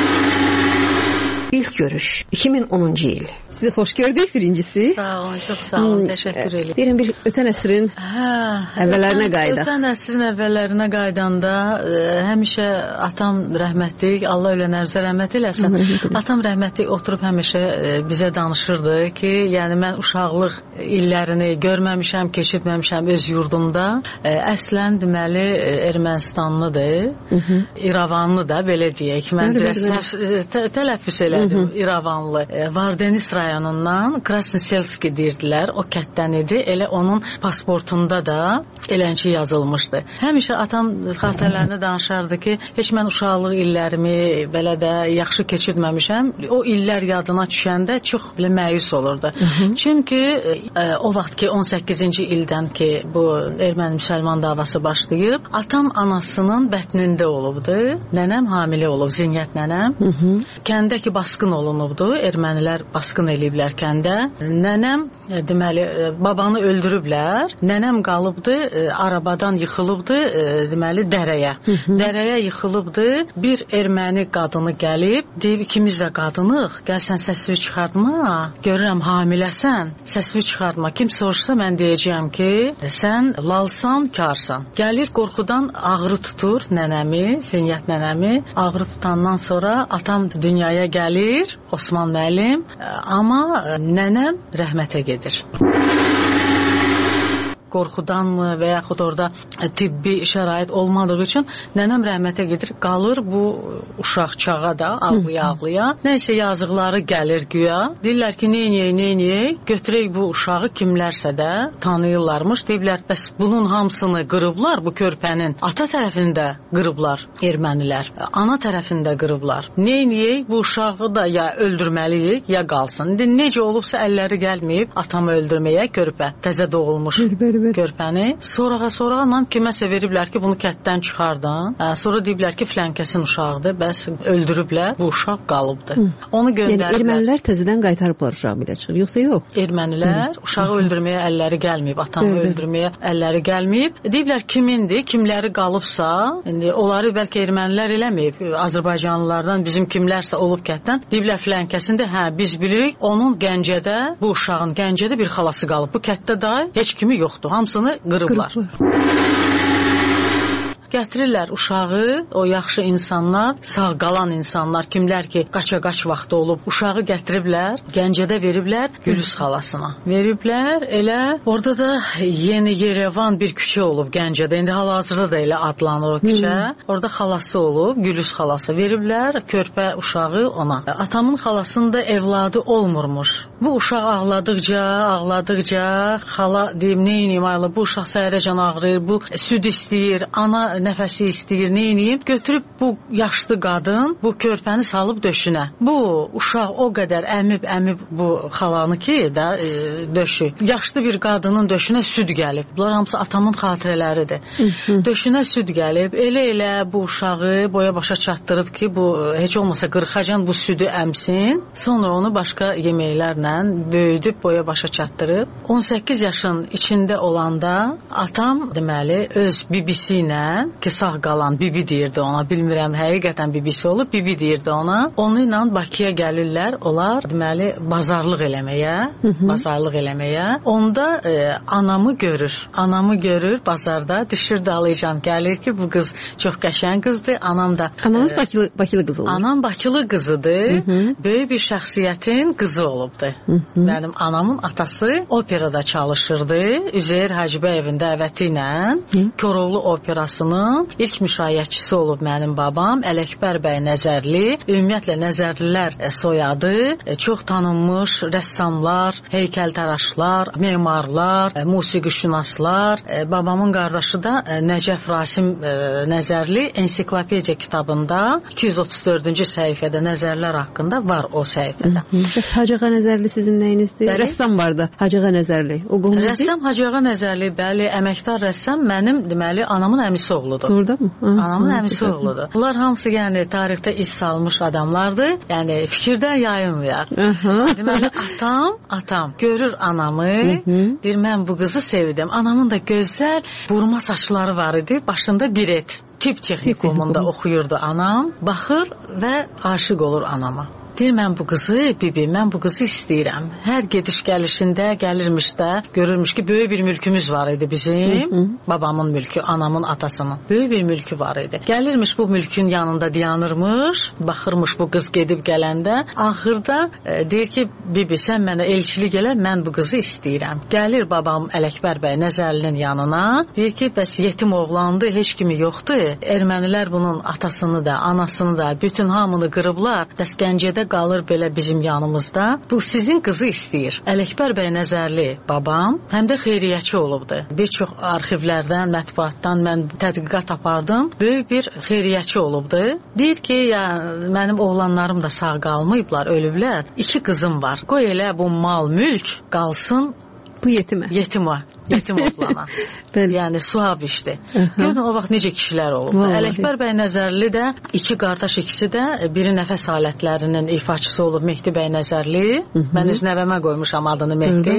İlk görüş iki min onuncu il. Sizi xoş gördük birincisi. Sağ olun, çox sağ olun, hmm, təşəkkür edirəm. Deyirəm bir ötən əsrin hə, əvvəllərinə qaydaq. Ötən əsrin əvvəllərinə qaydanda ə, həmişə atam rəhmətlik, Allah ölən ərzə rəhmət eləsin. Atam rəhmətlik oturub həmişə ə, bizə danışırdı ki, yəni mən uşaqlıq illərini görməmişəm, keçirtməmişəm öz yurdumda. Ə, əslən deməli Ermənistanlıdır, İrəvanlı da belə deyək. Mən tələffüz elədim, İrəvanlı. Vardeniz rayonundan Krasnoselski deyirdilər, o kətdən idi. Elə onun pasportunda da elənçi yazılmışdı. Həmişə atam xatirələrini danışardı ki, heç mən uşaqlıq illərimi belə də yaxşı keçirtməmişəm. O illər yadına düşəndə çox belə məyus olurdu. Hı -hı. Çünki e, o vaxt ki on səkkizinci ildən ki bu erməni-müsəlman davası başlayıb, atam anasının bətnində olubdu. Nənəm hamilə olub, Zinyət nənəm. Hı -hı. Kəndə ki basqın olunubdu, ermənilər basqın eləyiblər kəndə. Nənəm deməli babanı öldürüblər. Nənəm qalıbdı, e, arabadan yıxılıbdı, e, deməli dərəyə. Hı -hı. Dərəyə yıxılıbdı. Bir erməni qadını gəlib, deyib ikimiz də qadınıq, gəl sən səsini çıxartma. Görürəm hamiləsən, səsini çıxartma. Kim soruşsa mən deyəcəyəm ki, sən lalsan, karsan. Gəlir qorxudan ağrı tutur nənəmi, Zinyət nənəmi. Ağrı tutandan sonra atam dünyaya gəlir, Osman müəllim, amma nənəm rəhmətə gedir. Qorxudanmı və yaxud orada tibbi şərait olmadığı üçün nənəm rəhmətə gedir, qalır bu uşaq çağa da ağlaya-ağlaya. Nəysə yazıqları gəlir güya. Deyirlər ki, neyniyək, neyniyək, götürək bu uşağı kimlərsə də tanıyırlarmış. Deyirlər, bəs bunun hamısını qırıblar, bu körpənin ata tərəfində qırıblar ermənilər, ana tərəfində qırıblar. Neyniyək, bu uşağı da ya öldürməliyik, ya qalsın. İndi necə olubsa əlləri gəlməyib atamı öldürməyə, körpə təzə doğulmuş. Beri, körpəni. Sorağa sorağa kiməsə veriblər ki, bunu kətdən çıxardın. Sonra deyiblər ki, filankəsin uşağıdır, bəs öldürüblər, bu uşaq qalıbdır. Hı. Onu göndəriblər. Yəni ermənilər təzədən qaytarıblar uşağı belə çıxır, yoxsa yox? Ermənilər Hı. uşağı öldürməyə əlləri gəlməyib, atamı Hı. öldürməyə əlləri gəlməyib. Deyiblər kimindir, kimləri qalıbsa, indi onları bəlkə ermənilər eləməyib, Azərbaycanlılardan bizim kimlərsə olub kətdən. Deyiblər filankəsində, hə biz bilirik, onun Gəncədə, bu uşağın Gəncədə bir xalası qalıb. Bu kətdə da heç kimi yoxdur. Hamısını qırıblar. Gətirirlər uşağı, o yaxşı insanlar, sağ qalan insanlar, kimlər ki, qaça-qaç vaxtı olub, uşağı gətiriblər, Gəncədə veriblər Gülüz xalasına. Veriblər, elə orada da Yeni Yerevan bir küçə olub Gəncədə, indi hal-hazırda da elə adlanır o küçə. Hmm. Orada xalası olub, Gülüz xalası veriblər, körpə uşağı ona. Atamın xalasında evladı olmurmuş. Bu uşaq ağladıqca, ağladıqca, xala deyim, neyniyim ayla, bu uşaq səhərəcən ağrıyır, bu süd istəyir, ana nəfəsi istəyir, neyniyim? Götürüb bu yaşlı qadın bu körpəni salıb döşünə. Bu uşaq o qədər əmib, əmib bu xalanı ki, da, e, döşü. Yaşlı bir qadının döşünə süd gəlib. Bunlar hamısı atamın xatirələridir. Döşünə süd gəlib. Elə-elə bu uşağı boya başa çatdırıb ki, bu heç olmasa qırxacan bu südü əmsin. Sonra onu başqa yeməklərlə böyüdüb boya başa çatdırıb. on səkkiz yaşın içində olanda atam deməli öz bibisi ilə ki, sağ qalan bibi deyirdi ona. Bilmirəm, həqiqətən bibisi olub, bibi deyirdi ona. Onu ilə Bakıya gəlirlər. Onlar deməli bazarlıq eləməyə, Hı -hı. bazarlıq eləməyə. Onda e, anamı görür. Anamı görür bazarda, düşür dalıcan, gəlir ki, bu qız çox qəşəng qızdır. Anam da Ananız e, Bakılı, Bakılı qızı olub. Anam Bakılı qızıdır. Hı -hı. Böyük bir şəxsiyyətin qızı olubdu. Hı -hı. Mənim anamın atası operada çalışırdı. Üzeyir Hacıbəyevin dəvəti ilə Koroğlu operasının ilk müşayiətçisi olub mənim babam. Ələkbər bəy Nəzərli. Ümumiyyətlə Nəzərlilər soyadı. Çox tanınmış rəssamlar, heykəltaraşlar, memarlar, musiqişünaslar. Babamın qardaşı da Nəcəf Rasim Nəzərli ensiklopediya kitabında iki yüz otuz dördüncü səhifədə Nəzərlər haqqında var o səhifədə. Bəs Hacıağa Nəzərli sizin nəyinizdir? Bəli. Rəssam vardı, Hacıağa Nəzərli. O qohumuz deyil? Rəssam Hacıağa Nəzərli, bəli, əməkdar rəssam mənim deməli anamın əmisi oğludur. Doğrudan mı? Anamın əmisi oğludur. Bunlar hamısı yəni tarixdə iz salmış adamlardır. Yəni fikirdən yayınmayar. Deməli atam, atam görür anamı, deyir mən bu qızı sevdim. Anamın da gözəl burma saçları var idi, başında biret. Tip texnikumunda oxuyurdu anam. Baxır və aşiq olur anama. Deyir, mən bu qızı, bibi, mən bu qızı istəyirəm. Hər gediş gəlişində, gəlirmiş də, görürmüş ki, böyük bir mülkümüz var idi bizim. Hı -hı. Babamın mülkü, anamın, atasının. Böyük bir mülkü var idi. Gəlirmiş bu mülkün yanında dayanırmış, baxırmış bu qız gedib gələndə. Axırda e, deyir ki, bibi, sən mənə elçilik elə, mən bu qızı istəyirəm. Gəlir babam Ələkbər bəy Nəzərlinin yanına. Deyir ki, bəs yetim oğlandı, heç kimi yoxdur. Ermənilər bunun atasını da, anasını da, bütün hamını qırıblar. Bəs Gəncədə qalır belə bizim yanımızda. Bu sizin qızı istəyir. Ələkbər bəy Nəzərli babam həm də xeyriyyəçi olubdu. Bir çox arxivlərdən, mətbuatdan mən tədqiqat apardım. Böyük bir xeyriyyəçi olubdu. Deyir ki, ya mənim oğlanlarım da sağ qalmayıblar, ölüblər. İki qızım var. Qoy elə bu mal, mülk qalsın bu yetimə. Yetimə. Yetim oğlana. Yəni suab işdir. Görün o vaxt necə kişilər olub. Ələkbər bəy Nəzərli də iki qardaş, ikisi də biri nəfəs alətlərinin ifaçısı olub, Mehdi bəy Nəzərli. Hı -hı. Mən öz nəvəmə qoymuşam adını Mehdi.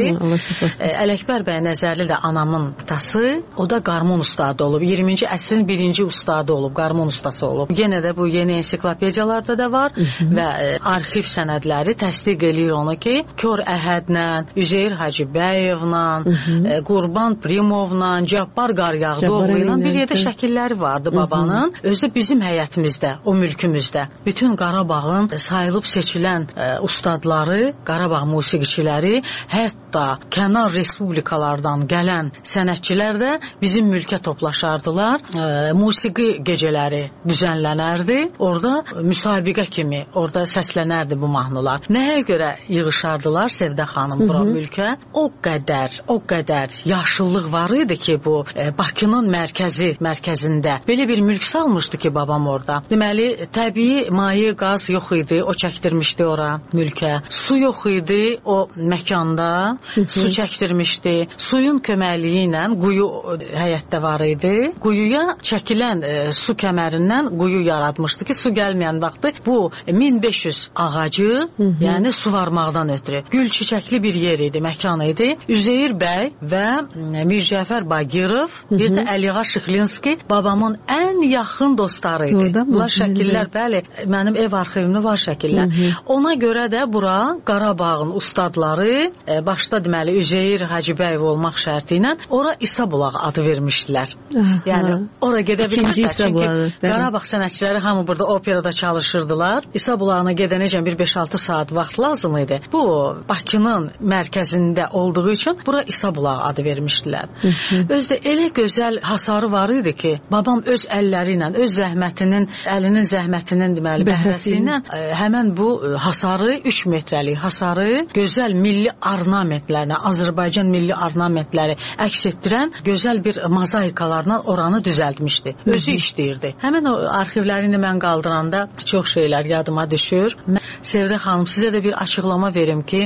Ələkbər bəy Nəzərli də anamın atası. O da qarmon ustadı olub. iyirminci əsrin birinci ustadı olub, qarmon ustası olub. Yenə də bu yeni ensiklopediyalarda da var. Hı -hı. Və e, arxiv sənədləri təsdiq eləyir onu ki, Kör Əhədlə, Üzeyir Hacıbəyevlə, e, Qurban Primovla, Cabbar Qaryağdıoğlu ilə bir yerdə şəkilləri vardı babanın. Özü də bizim həyətimizdə, o mülkümüzdə. Bütün Qarabağın sayılıb seçilən e, ustadları, Qarabağ musiqiçiləri, hətta kənar respublikalardan gələn sənətçilər də bizim mülkə toplaşardılar. E, musiqi gecələri düzənlənərdi. Orada müsabiqə kimi, orada səslənərdi bu mahnılar. Nəyə görə yığışardılar Sevdə xanım bura mülkə? O qədər, o qədər yaşıllıq var idi ki, bu e, Bakının mərkəzi, mərkəzində belə bir mülk salmışdı ki, babam orada. Deməli, təbii maye, qaz yox idi, o çəkdirmişdi ora mülkə. Su yox idi o məkanda, Hı -hı. su çəkdirmişdi. Suyun köməkliyi ilə quyu həyətdə var idi. Quyuya çəkilən e, su kəmərindən quyu yaratmışdı ki, su gəlməyən vaxtı bu min beş yüz ağacı, Hı -hı. yəni su varmaqdan ötürü. Gül çiçəkli bir yer idi, məkan idi. Üzeyir bəy və Mircəfər Bagirov, bir də Əliğa Şıxlinski babamın ən yaxın dostları idi. Bunlar şəkillər, bəli, mənim ev arxivimdə var şəkillər. Hı -hı. Ona görə də bura Qarabağın ustadları, e, başda deməli Üzeyir Hacıbəyev olmaq şərti ilə ora İsa Bulağı adı vermişdilər. Aha. Yəni ora gedə bilmişlər. Çünki Qarabağ sənətçiləri hamı burada operada çalışırdılar. İsa Bulağına gedənəcən bir beş altı saat vaxt lazım idi. Bu Bakının mərkəzində olduğu üçün bura İsa Bulağı adı vermişdilər. Hı -hı. Özdə elə gözəl hasarı var idi ki, babam öz əlləri ilə, öz zəhmətinin, əlinin zəhmətinin deməli bəhrəsi ilə e, həmən bu e, hasarı üç metrəlik hasarı gözəl milli ornamentlərlə, Azərbaycan milli ornamentləri əks etdirən gözəl bir mozaikalarla oranı düzəltmişdi. Özü işləyirdi. Həmən o arxivlərini mən qaldıranda çox şeylər yadıma düşür. Sevdə xanım, sizə də bir açıqlama verim ki,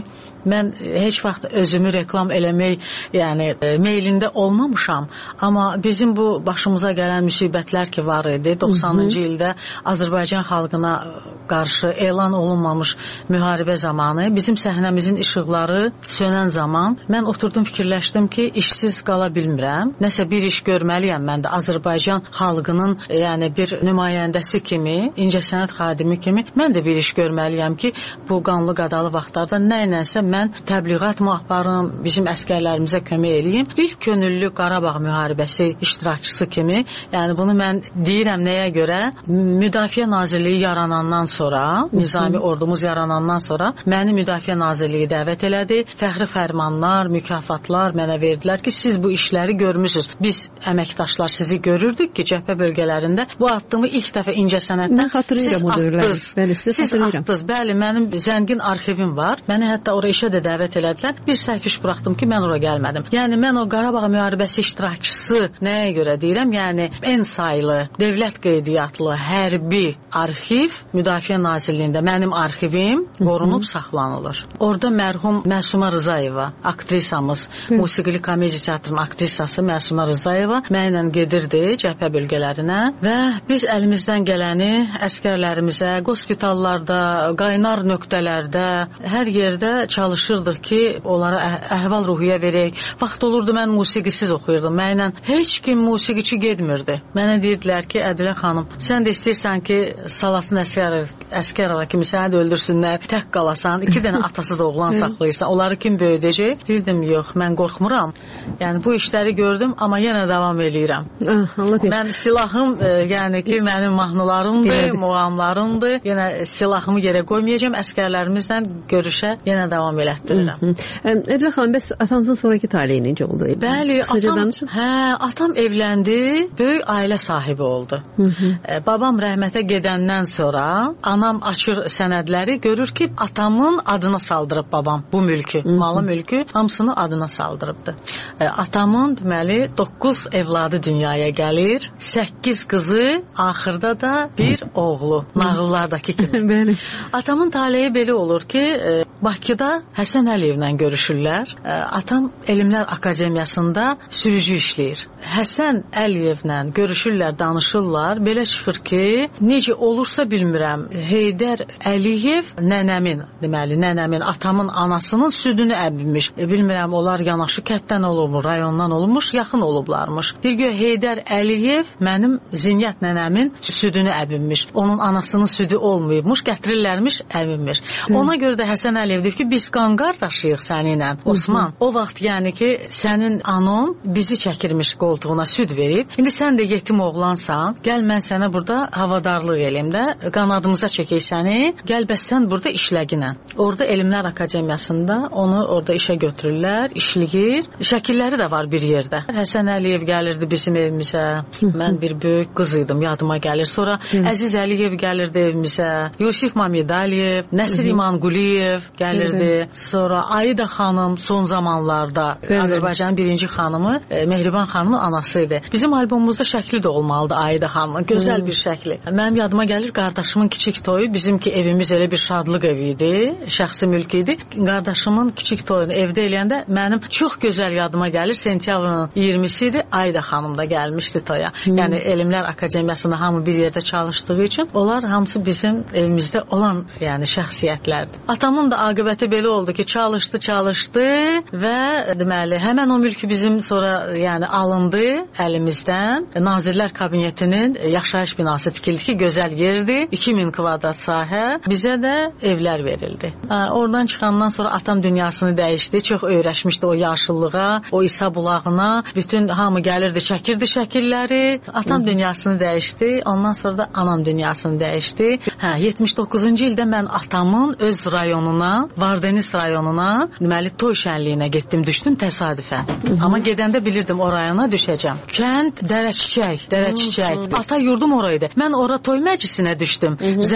mən heç vaxt özümü reklam eləmək, yəni meylində olmamışam. Amma bizim bu başımıza gələn müsibətlər ki var idi, doxsanıncı ildə Azərbaycan xalqına qarşı elan olunmamış müharibə zamanı bizim səhnəmizin işıqları sönən zaman mən oturdum, fikirləşdim ki, işsiz qala bilmirəm. Nəsə bir iş görməliyəm mən də Azərbaycan xalqının, yəni bir nümayəndəsi kimi, incəsənət xadimi kimi mən də bir iş görməliyəm ki, bu qanlı qadalı vaxtlarda nə ilənsə mən təbliğat mı aparım, bizim əskərlərimizə kömək eləyim. İlk könüllü Qarabağ müharibəsi iştirakçısı kimi, yəni bunu mən deyirəm nəyə görə? Müdafiə Nazirliyi yaranandan sonra, Nizami ordumuz yaranandan sonra məni Müdafiə Nazirliyi dəvət elədi. Fəxri fərmanlar, mükafatlar mənə verdilər ki, siz bu işləri görmüsünüz. Biz əməkdaşlar sizi görürdük ki, cəbhə bölgələrində bu addımı ilk dəfə incəsənətdən siz atdınız. Bəli, siz atdınız. Bəli, mənim zəngin arxivim var. Məni hətta oraya işə də dəvət elədilər. Bir səhv iş buraxdım ki, mən ora gəlmədim. Yəni mən o Qarabağ müharibəsi iştirakçısı nəyə görə deyirəm? Yəni ən saylı dövlət qeydiyyatlı hərbi arxiv Müdafiə Nazirliyində mənim arxivim qorunub saxlanılır. Orada mərhum Məsuma Rızayeva, aktrisamız, musiqili komediya teatrının aktrisası Məsuma Rızayeva mənlə gedirdi cəbhə bölgələrinə və biz əlimizdən gələni əskərlərimizə, qospitallarda, qaynar nöqtələrdə, hər yerdə çalışırdıq ki, onlara əhval-ruhiyyə verək. Vaxt olurdu, mən musiqisiz oxuyurdum. Mənlə heç kim musiqiçi getmirdi. Mənə deyirdilər ki, Ədilə xanım, sən də istəyirsən ki, Salatın Əsgərov, Əsgərova kimi səni də öldürsünlər, tək qalasan, iki dənə atası da oğlan saxlayırsan, onları kim böyüdəcək? Deyirdim, yox, mən qorxmuram. Yəni, bu işləri gördüm, amma yenə davam eləyirəm. Mən silahım, e, yəni ki, mənim mahnılarımdır, muğamlarımdır. Yenə silahımı yerə qoymayacağım, əskərlərimizlə görüşə yenə davam elətdirirəm. Ədilə xanım, bəs atanızın sonraki taleyi necə oldu? Bəli, atam, hə, atam evləndi, böyük ailə sahibi oldu. Hı -hı. E, babam rəhmətə gedəndən sonra anam açır sənədləri, görür ki, atamın adına saldırıb babam bu mülkü, Hı -hı. malı mülkü hamısını adına saldırıbdı. E, atamın deməli doqquz evladı dünyaya gəlir, səkkiz qızı, axırda da bir oğlu, nağıllardakı kimi. Bəli. Atamın taleyi belə olur ki, e, Bakıda Həsən Əliyevlə görüşürlər. E, atam Elmlər Akademiyasında sürücü işləyir. Həsən Əliyevlə görüşürlər, danışırlar. Belə çıxır ki, necə olursa bilmirəm, Heydər Əliyev nənəmin, deməli, nənəmin, atamın anasının südünü əbinmiş. E, bilmirəm, onlar yanaşı kətdən olubmuş, rayondan olmuş, yaxın olublarmış. Bir gün Heydər Əliyev mənim Zinyət nənəmin südünü əbinmiş. Onun anasının südü olmayıbmış, gətirirlərmiş, əbinmiş. Ona görə də Həsən Əliyev deyir ki, biz qan qardaşıyıq səninlə, Osman. O vaxt yəni ki, sənin anon bizi çəkirmiş qoltuğuna süd verib. İndi sən də yetim oğlansan, gəl mən sənə burada havadarlıq eləyim də, qanadımıza çəkək səni, gəl bəs sən burada işləginə. Orada Elmlər Akademiyasında onu orada işə götürürlər, işləyir. Şəkilləri də var bir yerdə. Həsən Əliyev gəlirdi bizim evimizə. Mən bir böyük qız idim, yadıma gəlir. Sonra Əziz Əliyev gəlirdi evimizə. Yusif Mamedaliyev, Nəsir İmanquliyev gəlirdi. Sonra Aida xanım son zamanlarda Azərbaycanın birinci xanımı, e, Mehriban xanımın anası idi. Bizim albomumuzda şəkli də olmalıdı Aida xanımın, gözəl hmm. bir şəkli. Mənim yadıma gəlir qardaşımın kiçik toyu, bizimki evimiz elə bir şadlıq evi idi, şəxsi mülk idi. Qardaşımın kiçik toyunu evdə eləyəndə mənim çox gözəl yadıma gəlir, sentyabrın iyirmisi idi, Aida xanım da gəlmişdi toya. Hmm. Yəni Elmlər Akademiyasında hamı bir yerdə çalışdığı üçün onlar hamısı bizim evimizdə olan yəni şəxsiyyətlərdir. Atamın da aqibəti belə oldu ki, çalışdı, çalışdı və deməli həmən o mülkü bizim sonra yəni alındı əlimizdən. Nazirlər Kabinetinin yaşayış binası tikildi ki, gözəl yerdir. iki min kvadrat sahə. Bizə də evlər verildi. Ha, oradan çıxandan sonra atam dünyasını dəyişdi. Çox öyrəşmişdi o yaşıllığa, o İsa bulağına. Bütün hamı gəlirdi, çəkirdi şəkilləri. Atam Hı. dünyasını dəyişdi. Ondan sonra da anam dünyasını dəyişdi. Hə, yetmiş doqquzuncu ildə mən atamın öz rayonuna, Vardeniz rayonuna, deməli toy şənliyinə getdim, düşdüm təsadüfən. Hı -hı. Amma gedəndə bilirdim o rayona düşəcəm. Kənd Dərəçiçək, Dərəçiçək. Ata yurdum oraydı. Mən ora toy məclisinə düşdüm. Hı -hı.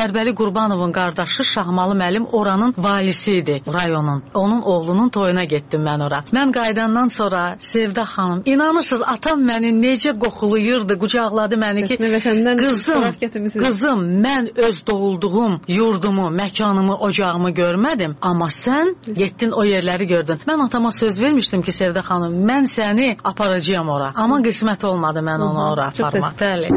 Sərbəli Qurbanovun qardaşı Şahmalı müəllim oranın valisi idi, rayonun. Onun oğlunun toyuna getdim mən ora. Mən qayıdandan sonra Sevda xanım, inanırsınız atam məni necə qoxulayırdı, qucaqladı məni ki, qızım, qızım, mən öz doğulduğum yurdumu, məkanımı, ocağımı görmədim, amma sən getdin o yerləri gördün. Mən atama söz vermişdim ki, Sevda xanım, mən səni aparacağam ora. Amma qismət olmadı mən onu ora aparmaq. Bəli.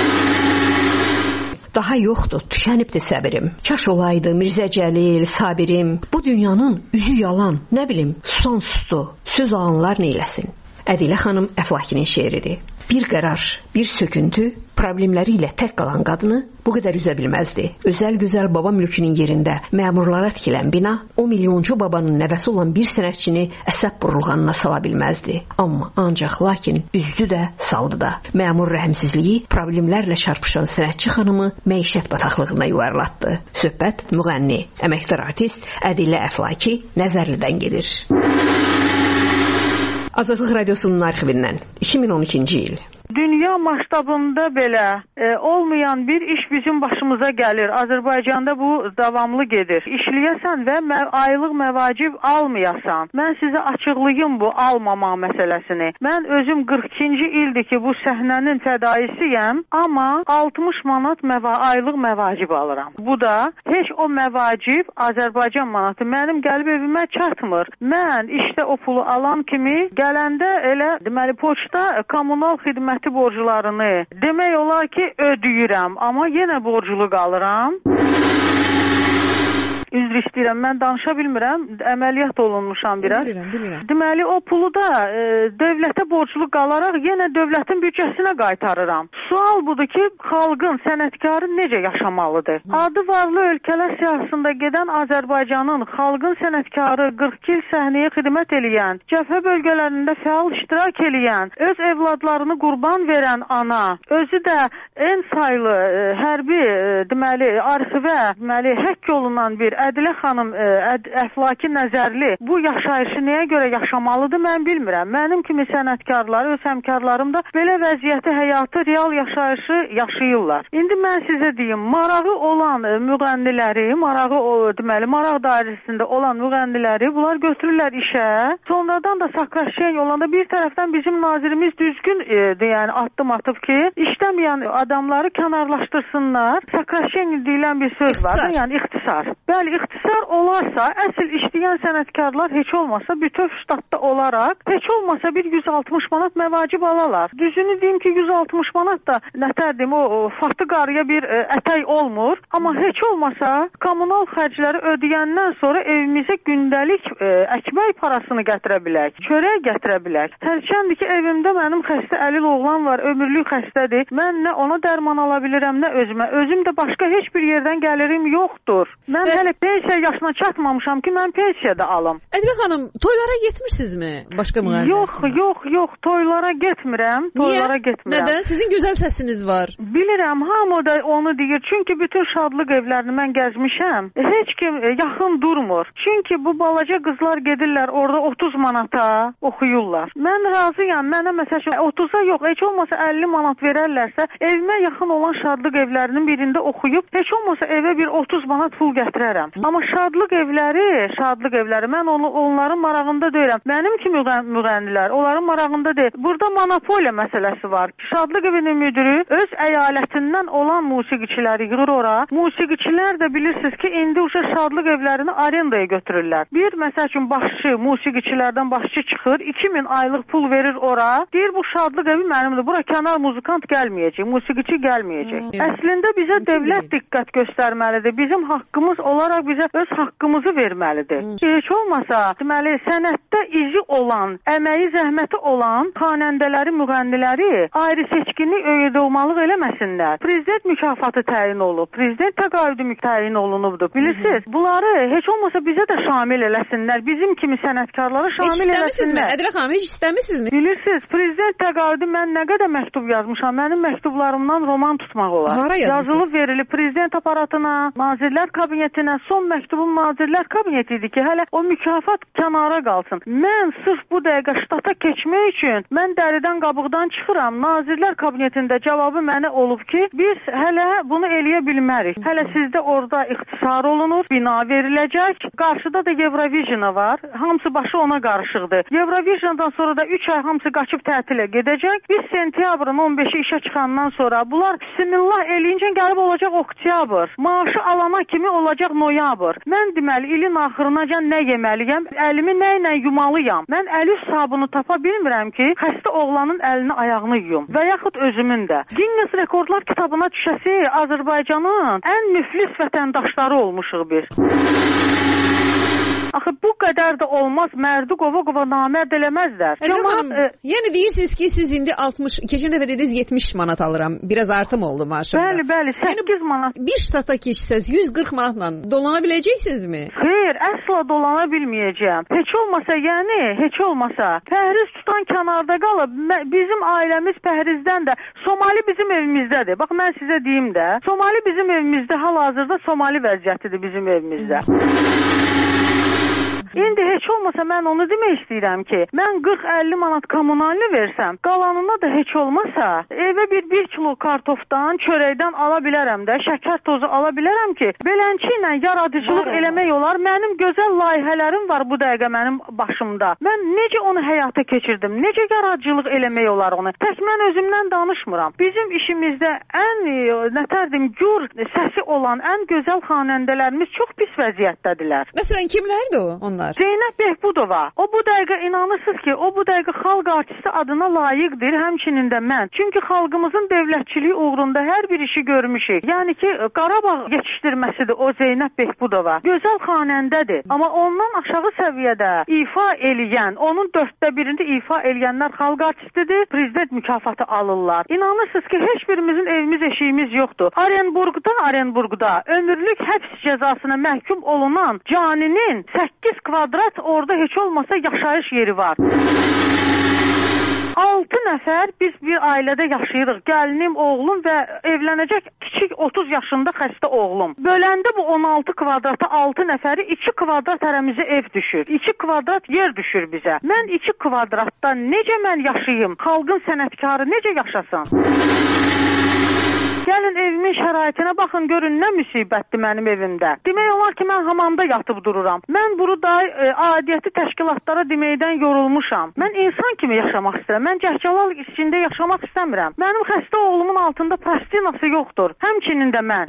Daha yoxdur, tükənibdir səbirim. Kaş olaydı Mirzə Cəlil, Sabirim. Bu dünyanın üzü yalan, nə bilim, son sustu. Söz alanlar neyləsin? Ədilə xanım Əflakinin şeiridir. Bir qərar, bir söküntü, problemləri ilə tək qalan qadını bu qədər üzə bilməzdi. Özəl gözəl baba mülkünün yerində məmurlara tikilən bina o milyoncu babanın nəvəsi olan bir sənətçini əsəb burulğanına sala bilməzdi. Amma ancaq lakin üzdü də, saldı da. Məmur rəhmsizliyi problemlərlə çarpışan sənətçi xanımı məişət bataqlığına yuvarlatdı. Söhbət müğənni, əməkdar artist Ədilə Əflaki Nəzərlidən gedir. Azadlıq Radiosunun arxivindən iki min on ikinci il. Dünya masштабında belə e, olmayan bir iş bizim başımıza gəlir. Azərbaycanda bu davamlı gedir. İşləyəsən və mə- aylıq məvacib almayasan. Mən sizə açıqlayım bu almama məsələsini. Mən özüm qırx ikinci ildir ki, bu səhnənin fədaisiyəm, amma altmış manat məva- aylıq məvacib alıram. Bu da heç o məvacib Azərbaycan manatı mənim gəlib evimə çatmır. Mən işdə o pulu alan kimi gələndə elə deməli poçta kommunal xidmət borclarını demək olar ki ödəyirəm, amma yenə borclu qalıram. Üzr istəyirəm, mən danışa bilmirəm, əməliyyat olunmuşam biraz. Bilirəm, bilirəm. Deməli, o pulu da e, dövlətə borclu qalaraq yenə dövlətin büdcəsinə qaytarıram. Sual budur ki, xalqın, sənətkarı necə yaşamalıdır? Hı. Adı varlı ölkələr siyasında gedən Azərbaycanın xalqın sənətkarı qırx iki il səhnəyə xidmət eləyən, cəbhə bölgələrində fəal iştirak eləyən, öz evladlarını qurban verən ana, özü də en saylı e, hərbi, e, deməli, arxivə, deməli, həkk olunan bir Ədilə xanım Əd, Əflaki Nəzərli bu yaşayışı nəyə görə yaşamalıdır mən bilmirəm. Mənim kimi sənətkarlar, öz həmkarlarım da belə vəziyyəti, həyatı, real yaşayışı yaşayırlar. İndi mən sizə deyim, marağı olan müğənniləri, marağı o deməli, maraq dairəsində olan müğənniləri bunlar götürürlər işə. Sonradan da Sakraşen olanda bir tərəfdən bizim nazirimiz düzgün e, yəni addım atıb ki, işləməyən adamları kənarlaşdırsınlar. Sakraşen deyilən bir söz var, yəni ixtisar. Bəli, ixtisar olarsa, əsl işləyən sənətkarlar heç olmasa bütöv ştatda olaraq, heç olmasa bir yüz altmış manat məvacib alalar. Düzünü deyim ki, yüz altmış manat da nətərdim, o, o fatı qarıya bir e, ətək olmur. Amma heç olmasa kommunal xərcləri ödəyəndən sonra evimizə gündəlik e, əkmək parasını gətirə bilək, çörək gətirə bilək. Hərçəndir ki, evimdə mənim xəstə əlil oğlan var, ömürlük xəstədir. Mən nə ona dərman ala bilirəm, nə özümə. Özüm də başqa heç bir yerdən gəlirim yoxdur. Mən hələ pensiya yaşına çatmamışam ki, mən pensiyada alım. Ədilə xanım, toylara getmirsinizmi başqa müğənnilərlə? Yox, yox, yox, toylara getmirəm, toylara Niyə? getmirəm. Nədən? Sizin gözəl səsiniz var. Bilirəm, hamı da onu deyir, çünki bütün şadlıq evlərini mən gəzmişəm, heç kim yaxın durmur. Çünki bu balaca qızlar gedirlər, orada otuz manata oxuyurlar. Mən razıyam, mənə məsələn otuza yox, heç olmasa əlli manat verərlərsə, evimə yaxın olan şadlıq evlərinin birində oxuyub, heç olmasa evə bir otuz manat pul gətirərəm. Amma şadlıq evləri, şadlıq evləri, mən onu, onların marağında deyirəm. Mənim ki müğənnilər, onların marağında deyil. Burada monopoliya məsələsi var. Şadlıq evinin müdürü öz əyalətindən olan musiqiçiləri yığır ora. Musiqiçilər də bilirsiniz ki, indi uşa şadlıq evlərini arendaya götürürlər. Bir, məsəl üçün, başçı, musiqiçilərdən başçı çıxır, iki min aylıq pul verir ora. Deyir, bu şadlıq evi mənimdir. Bura kənar muzikant gəlməyəcək, musiqiçi gəlməyəcək. Hmm. Əslində bizə dövlət diqqət göstərməlidir. Bizim haqqımız olaraq bizə öz haqqımızı verməlidir. Hmm. Heç olmasa, deməli, sənətdə izi olan, əməyi, zəhməti olan xanəndələri, müğənniləri ayrı seçkinlik öyrədilmalıq eləməsinlər. Prezident mükafatı təyin olub, prezident təqaüdü təyin olunubdur. Bilirsiniz, hmm. bunları heç olmasa bizə də şamil eləsinlər. Bizim kimi sənətkarlara şamil eləsinlər. Ədilə xanım, heç istəmirsinizmi? Bilirsiniz, prezident təqaüdü mən nə qədər məktub yazmışam. Mənim məktublarımdan roman tutmaq olar. Yazılıb verilib prezident aparatına, nazirlər kabinetinə, son məktubum Nazirlər Kabineti idi ki, hələ o mükafat kənara qalsın. Mən sırf bu dəqiqə ştata keçmək üçün mən dəridən qabıqdan çıxıram. Nazirlər Kabinetində cavabı mənə olub ki, biz hələ bunu eləyə bilmərik. Hələ sizdə orada ixtisar olunur, bina veriləcək. Qarşıda da Eurovision var. Hamısı başı ona qarışıqdır. Eurovisiondan sonra da üç ay hamısı qaçıb tətilə gedəcək. Biz sentyabrın on beşi işə çıxandan sonra bunlar bismillah eləyincə gəlib olacaq oktyabr. Maaşı alana kimi olacaq noyabr. Mən deməli ilin axırınacan nə yeməliyəm? Əlimi nə ilə yumalıyam? Mən əl üst sabunu tapa bilmirəm ki, xəstə oğlanın əlini ayağını yuyum və yaxud özümün də. Guinness Rekordlar kitabına düşəsi Azərbaycanın ən müflis vətəndaşları olmuşuq biz. Axı bu qədər də olmaz, mərdi qova-qova namərd eləməzlər. Cəmaət, e, yəni deyirsiniz ki, siz indi altmış, keçən dəfə dediniz yetmiş manat alıram. Biraz artım oldu maaşımda. Bəli, bəli, səkkiz manat. Bir ştata keçsəz yüz qırx manatla dolana biləcəksinizmi? Xeyr, əsla dolana bilməyəcəm. Heç olmasa, yəni, heç olmasa, pəhriz tutan kənarda qalıb, bizim ailəmiz pəhrizdən də, Somali bizim evimizdədir. Bax, mən sizə deyim də, Somali bizim evimizdə, hal-hazırda Somali vəziyyətidir bizim evimizdə. İndi heç olmasa mən onu demək istəyirəm ki, mən qırx əlli manat kommunalini versəm, qalanına da heç olmasa evə bir bir kilo kartofdan, çörəkdən ala bilərəm də, şəkər tozu ala bilərəm ki, beləncə ilə yaradıcılıq Var, eləmək olar. Mənim gözəl layihələrim var bu dəqiqə mənim başımda. Mən necə onu həyata keçirdim, necə yaradıcılıq eləmək olar onu. Tək mən özümdən danışmıram. Bizim işimizdə ən, nətərdim, gür səsi olan ən gözəl xanəndələrimiz çox pis vəziyyətdədirlər. Məsələn, kimlərdir o onlar? Zeynəb Behbudova. O bu dəqiqə inanırsınız ki, o bu dəqiqə xalq artisti adına layiqdir, həmçinin də mən. Çünki xalqımızın dövlətçiliyi uğrunda hər bir işi görmüşük. Yəni ki, Qarabağ yetişdirməsidir o Zeynəb Behbudova. Gözəl xanəndədir. Amma ondan aşağı səviyyədə ifa eləyən, onun dörddə birində ifa eləyənlər xalq artistidir, prezident mükafatı alırlar. İnanırsınız ki, heç birimizin evimiz, eşiyimiz yoxdur. Arenburqda, Arenburqda ömürlük həbs cəzasına məhkum olunan caninin səkkiz kvadrat orada heç olmasa yaşayış yeri var. altı nəfər biz bir ailədə yaşayırıq. Gəlinim, oğlum və evlənəcək kiçik otuz yaşında xəstə oğlum. Böləndə bu on altı kvadrata altı nəfəri iki kvadrat hərəmizə ev düşür. iki kvadrat yer düşür bizə. Mən iki kvadratda necə mən yaşayım? Xalqın sənətkarı necə yaşasın? Gəlin evimin şəraitinə baxın, görün nə müsibətdir mənim evimdə. Demək olar ki, mən hamamda yatıb dururam. Mən burada e, adiyyəti təşkilatlara deməkdən yorulmuşam. Mən insan kimi yaşamaq istəyirəm. Mən cəhcəlal içində yaşamaq istəmirəm. Mənim xəstə oğlumun altında plastinası yoxdur. Həmçinin də mən.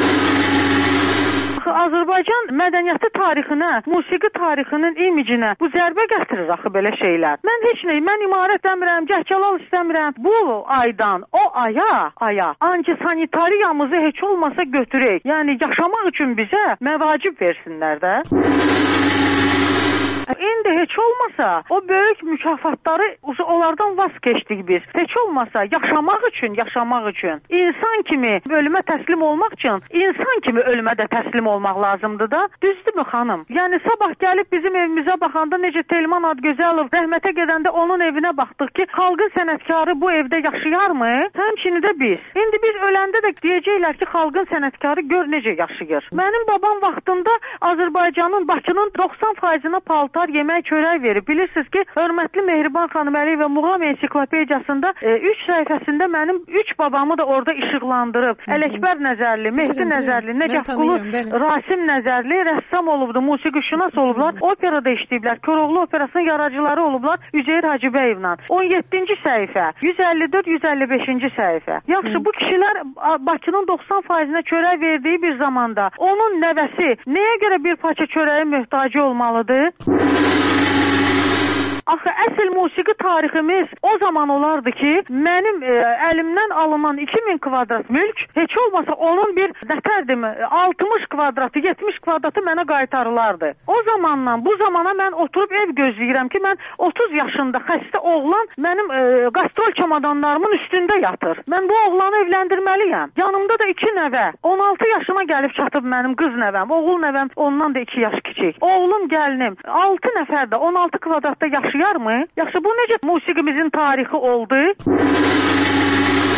Azərbaycan mədəniyyəti tarixinə, musiqi tarixinin imicinə bu zərbə gətirir axı belə şeylər. Mən heç nə, mən imarət istəmirəm, cəhcəlal istəmirəm. Bu aydan o aya, aya antisanitariyamızı heç olmasa götürək. Yəni yaşamaq üçün bizə məvacib versinlər də. İndi heç olmasa o böyük mükafatları onlardan vaz keçdik biz. Heç olmasa yaşamaq üçün, yaşamaq üçün. İnsan kimi ölümə təslim olmaq üçün insan kimi ölümə də təslim olmaq lazımdır da. Düzdürmü xanım? Yəni sabah gəlib bizim evimizə baxanda necə Telman Adgözəlov rəhmətə gedəndə onun evinə baxdıq ki, xalqın sənətkarı bu evdə yaşayarmı? Həmçinin də biz. İndi biz öləndə də deyəcəklər ki, xalqın sənətkarı gör necə yaşayır. Mənim babam vaxtında Azərbaycanın, Bakının doxsan faizine paltar, yemək, çörək verib. Bilirsiniz ki, hörmətli Mehriban xanım Əliyeva Muğam ensiklopediyasında üç e, səhifəsində mənim üç babamı da orada işıqlandırıb. Ələkbər Nəzərli, Mehdi Nəzərli, Nəcəfqulu, Rasim Nəzərli rəssam olubdu, musiqişünas olublar, operada işləyiblər, Koroğlu operasının yaradıcıları olublar Üzeyir Hacıbəyevlə. on yeddinci səhifə, yüz əlli dörd yüz əlli beşinci səhifə. Yaxşı, bu kişilər Bakının doxsan faizinə çörək verdiyi bir zamanda onun nəvəsi nəyə görə bir parça çörəyə möhtacı olmalıdır? Axı əsl musiqi tariximiz o zaman olardı ki, mənim e, əlimdən alınan iki min kvadrat mülk heç olmasa onun bir nətərdim altmış kvadratı, yetmiş kvadratı mənə qaytarılardı. O zamandan bu zamana mən oturub ev gözləyirəm ki, mən otuz yaşında xəstə oğlan mənim e, qastrol çamadanlarımın üstündə yatır. Mən bu oğlanı evləndirməliyəm. Yanımda da iki nəvə. on altı yaşıma gəlib çatıb mənim qız nəvəm. Oğul nəvəm ondan da iki yaş kiçik. Oğlum, gəlinim altı nəfər də on altı kvadratda yaşayır mı? Yaxşı, bu necə musiqimizin tarixi oldu?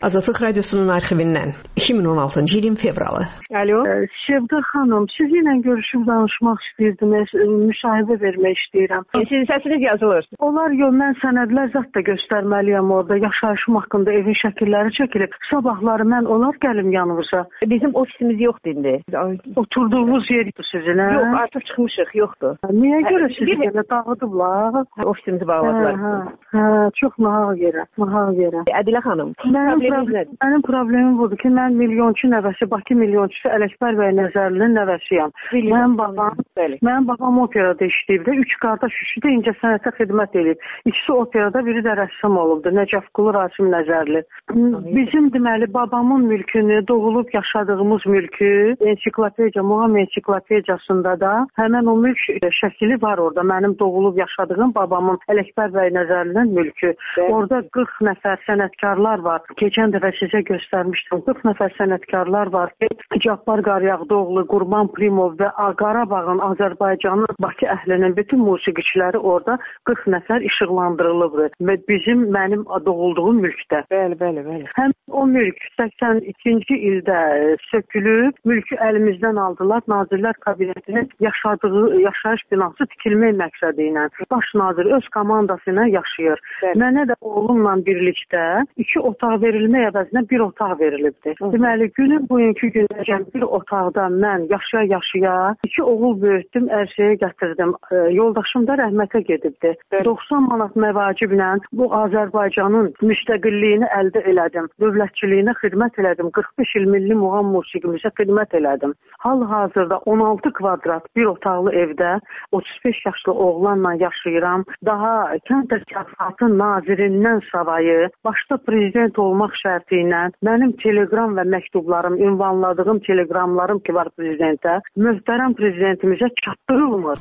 Azadlıq Radiosunun arxivindən iki min on altıncı ilin fevralı. Alo. Şevda xanım, sizinlə görüşüb danışmaq istəyirdim, müşahibə vermək istəyirəm. Sizin səsiniz yazılır. Onlar yox, mən sənədlər zət də göstərməliyəm orada. Yaşayışım haqqında evin şəkilləri çəkilib. Sabahları mən onlar gəlim yanınıza. Bizim ofisimiz yoxdur indi. Oturduğumuz yerdir sizin, hə? Yox, artıq çıxmışıq, yoxdur. Niyə görə sizi belə dağıdıblar? Ofisimizi bağladılar. Hə, hə, çox nahaq yerə, nahaq yerə. Ədilə xanım, mənim probleminiz nədir? Mənim problemim budur ki, mən milyonçu nəvəsi, Bakı milyonçusu Ələkbər bəy Nəzərlinin nəvəsiyəm. Mənim babam, mənim babam operada işləyib də, üç qardaş üçü də incəsənətə xidmət edib. İkisi operada, biri də rəssam olubdu. Nəcəfqulu Rasim Nəzərli. Bizim deməli babamın mülkünü, doğulub yaşadığımız mülkü, ensiklopediya, Muğam ensiklopediyasında da həmin o mülk şəkili var orada. Mənim doğulub yaşadığım babamın Ələkbər bəy Nəzərlinin mülkü. Orada qırx nəfər sənətkarlar var. Keçən dəfə sizə göstərmişdim. qırx nəfər sənətkarlar var ki, Cabbar Qaryağdıoğlu, Qurban Primov və Qarabağın, Azərbaycanın, Bakı əhlinin bütün musiqiçiləri orada qırx nəfər işıqlandırılıbdır. Və bizim, mənim doğulduğum mülkdə. Bəli, bəli, bəli. Həm o mülk səksən ikinci ildə sökülüb, mülkü əlimizdən aldılar. Nazirlər Kabinetinin yaşadığı yaşayış binası tikilmək məqsədi ilə. Baş nazir öz komandası ilə yaşayır. Bəli. Mənə də oğlumla birlikdə iki otaq verilmək əvəzinə bir otaq verilibdir. Hı. Deməli, günün bugünkü günəcən bir otaqda mən yaşaya-yaşaya iki oğul böyütdüm, ərsəyə gətirdim. E, yoldaşım da rəhmətə gedibdi. Bəli. doxsan manat məvaciblə bu Azərbaycanın müstəqilliyini əldə elədim. Dövlətçiliyinə xidmət elədim. qırx beş il milli muğam musiqimizə xidmət elədim. Hal-hazırda on altı kvadrat bir otaqlı evdə otuz beş yaşlı oğlanla yaşayıram. Daha kənd təsərrüfatı nazirindən savayı, başda prezident olmaq şərti ilə mənim telegram və məktublarım, ünvanladığım telegramlarım ki var prezidentə, möhtərəm prezidentimizə çatdırılmır.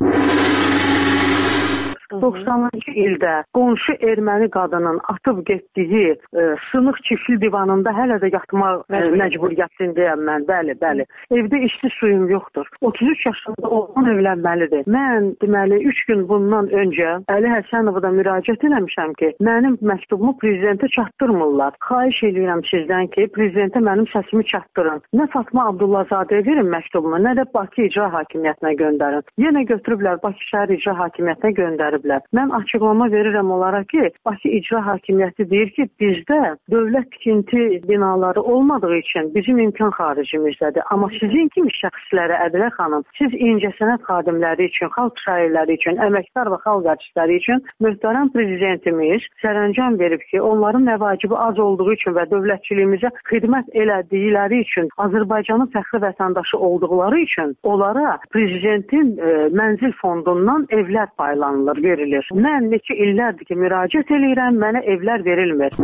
doxsanıncı ildə qonşu erməni qadının atıb getdiyi e, sınıq çiftli divanında hələ də yatmaq e, məcburiyyətindəyəm mən. Bəli, bəli. Evdə içli suyum yoxdur. otuz üç yaşında oğlan evlənməlidir. Mən deməli üç gün bundan öncə Əli Həsənov'a da müraciət eləmişəm ki, mənim məktubumu prezidentə çatdırmırlar. Xahiş edirəm sizdən ki, prezidentə mənim səsimi çatdırın. Nə Fatma Abdullahzadəyə verin məktubumu, nə də Bakı İcra Hakimiyyətinə göndərin. Yenə götürüblər Bakı şəhər İcra Hakimiyyətinə göndərib. Mən açıqlama verirəm onlara ki, Bakı İcra Hakimiyyəti deyir ki, bizdə dövlət tikinti binaları olmadığı üçün bizim imkan xaricimizdədir. Amma sizin kimi şəxslərə, Ədilə xanım, siz incəsənət xadimləri üçün, xalq şairləri üçün, əməkdar və xalq artistləri üçün möhtərəm prezidentimiz sərəncam verib ki, onların məvacibi az olduğu üçün və dövlətçiliyimizə xidmət elədikləri üçün, Azərbaycanın fəxri vətəndaşı olduqları üçün onlara prezidentin e, mənzil fondundan evlər paylanılır, verilir. Mən neçə illərdir ki, müraciət eləyirəm, mənə evlər verilmir.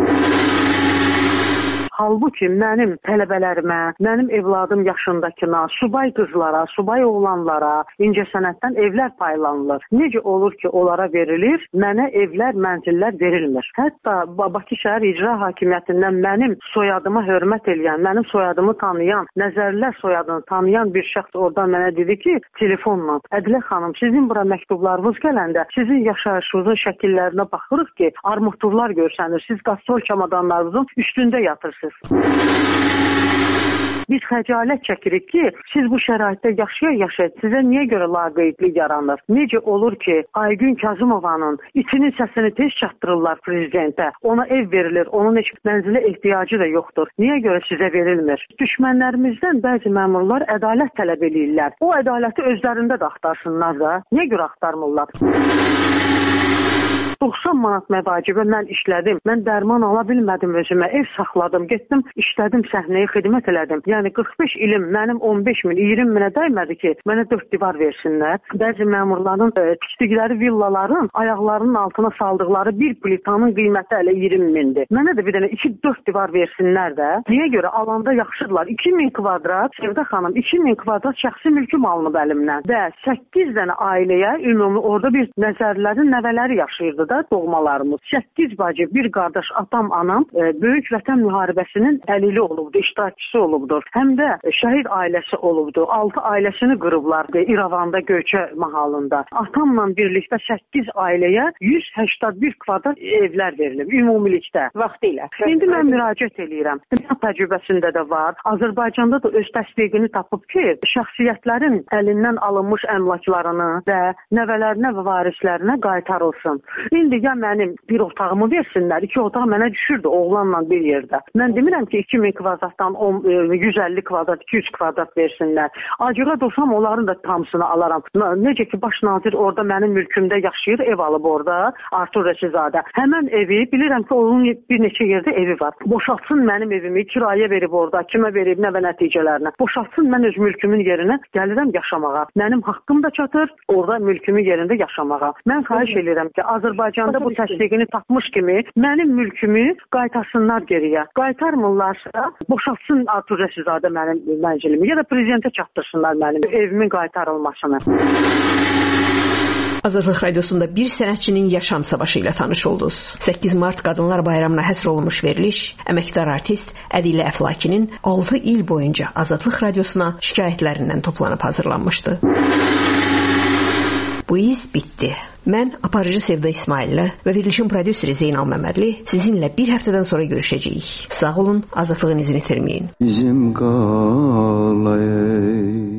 Halbuki mənim tələbələrimə, mənim evladım yaşındakına, subay qızlara, subay oğlanlara incəsənətdən evlər paylanılır. Necə olur ki, onlara verilir, mənə evlər, mənzillər verilmir. Hətta Bakı şəhər İcra Hakimiyyətindən mənim soyadıma hörmət eləyən, mənim soyadımı tanıyan, Nəzərlilər soyadını tanıyan bir şəxs oradan mənə dedi ki, telefonla, Ədilə xanım, sizin bura məktublarınız gələndə sizin yaşayışınızın şəkillərinə baxırıq ki, armaturlar görsənir, siz qastrol çamadanlarınızın üstündə yatırsınız. Biz xəcalət çəkirik ki, siz bu şəraitdə yaşaya-yaşaya sizə niyə görə laqeydlik yaranır? Necə olur ki, Aygün Kazımovanın içinin səsini tez çatdırırlar prezidentə, ona ev verilir, onun heç mənzilə ehtiyacı da yoxdur. Niyə görə sizə verilmir? Düşmənlərimizdən bəzi məmurlar ədalət tələb edirlər. O ədaləti özlərində də axtarsınlar da. Niyə görə axtarmırlar? doxsan manat məvacibə mən işlədim. Mən dərman ala bilmədim özümə. Ev saxladım, getdim, işlədim, səhnəyə xidmət elədim. Yəni qırx beş ilim mənim on beş min, iyirmi minə dəymədi ki, mənə dörd divar versinlər. Bəzi məmurların e, tikdikləri villaların ayaqlarının altına saldıqları bir plitanın qiyməti hələ iyirmi mindir. Mənə də bir dənə iki dörd divar versinlər də. Niyə görə? Alanda yaxşıdırlar. iki min kvadrat, Sevda xanım, iki min kvadrat şəxsi mülküm alınıb əlimdən. Və səkkiz dənə ailəyə ümumi orada bir Nəzərlərin nəvələri yaşayırdı da doğmalarımız. səkkiz bacı, bir qardaş, atam, anam e, Böyük Vətən müharibəsinin əlili olubdu, iştirakçısı olubdur. Həm də şəhid ailəsi olubdu. altı ailəsini qırıblardı İrəvanda Göyçə mahalında. Atamla birlikdə səkkiz ailəyə yüz səksən bir kvadrat evlər verilib ümumilikdə vaxtilə. İndi mən müraciət edirəm. Dünya təcrübəsində də var. Azərbaycanda da öz təsdiqini tapıb ki, şəxsiyyətlərin əlindən alınmış əmlaklarını və nəvələrinə və varislərinə qaytarılsın. İndi ya mənim bir otağımı versinlər, iki otaq mənə düşürdü oğlanla bir yerdə. Mən demirəm ki, iki min kvadratdan yüz əlli kvadrat, iki yüz kvadrat versinlər. Acığa dursam onların da tamsını alaram. Necə ki, baş nazir orada mənim mülkümdə yaşayır, ev alıb orada, Artur Rəşizadə. Həmən evi, bilirəm ki, onun bir neçə yerdə evi var. Boşaltsın mənim evimi, kirayə verib orada, kimə verib, nə və nəticələrinə. Boşaltsın mən öz mülkümün yerinə gəlirəm yaşamağa. Mənim haqqım da çatır, orada mülkümün yerində yaşamağa. Mən xahiş edirəm ki, Azərbaycanda bu təsdiqini tapmış kimi mənim mülkümü qaytarsınlar geriyə. Qaytarmırlarsa, boşaltsın Artur Rəşizadə mənim mənzilimi ya da prezidentə çatdırsınlar mənim evimin qaytarılmasını. Azadlıq Radiosunda bir sənətçinin yaşam savaşı ilə tanış oldunuz. səkkiz mart Qadınlar Bayramına həsr olunmuş veriliş əməkdar artist Ədilə Əflakinin altı il boyunca Azadlıq Radiosuna şikayətlərindən toplanıb hazırlanmışdı. Bu iz bitdi. Mən aparıcı Sevda İsmaillə və verilişin prodüseri Zeynal Məmmədli sizinlə bir həftədən sonra görüşəcəyik. Sağ olun, azadlığın izini itirməyin. Bizim qalayı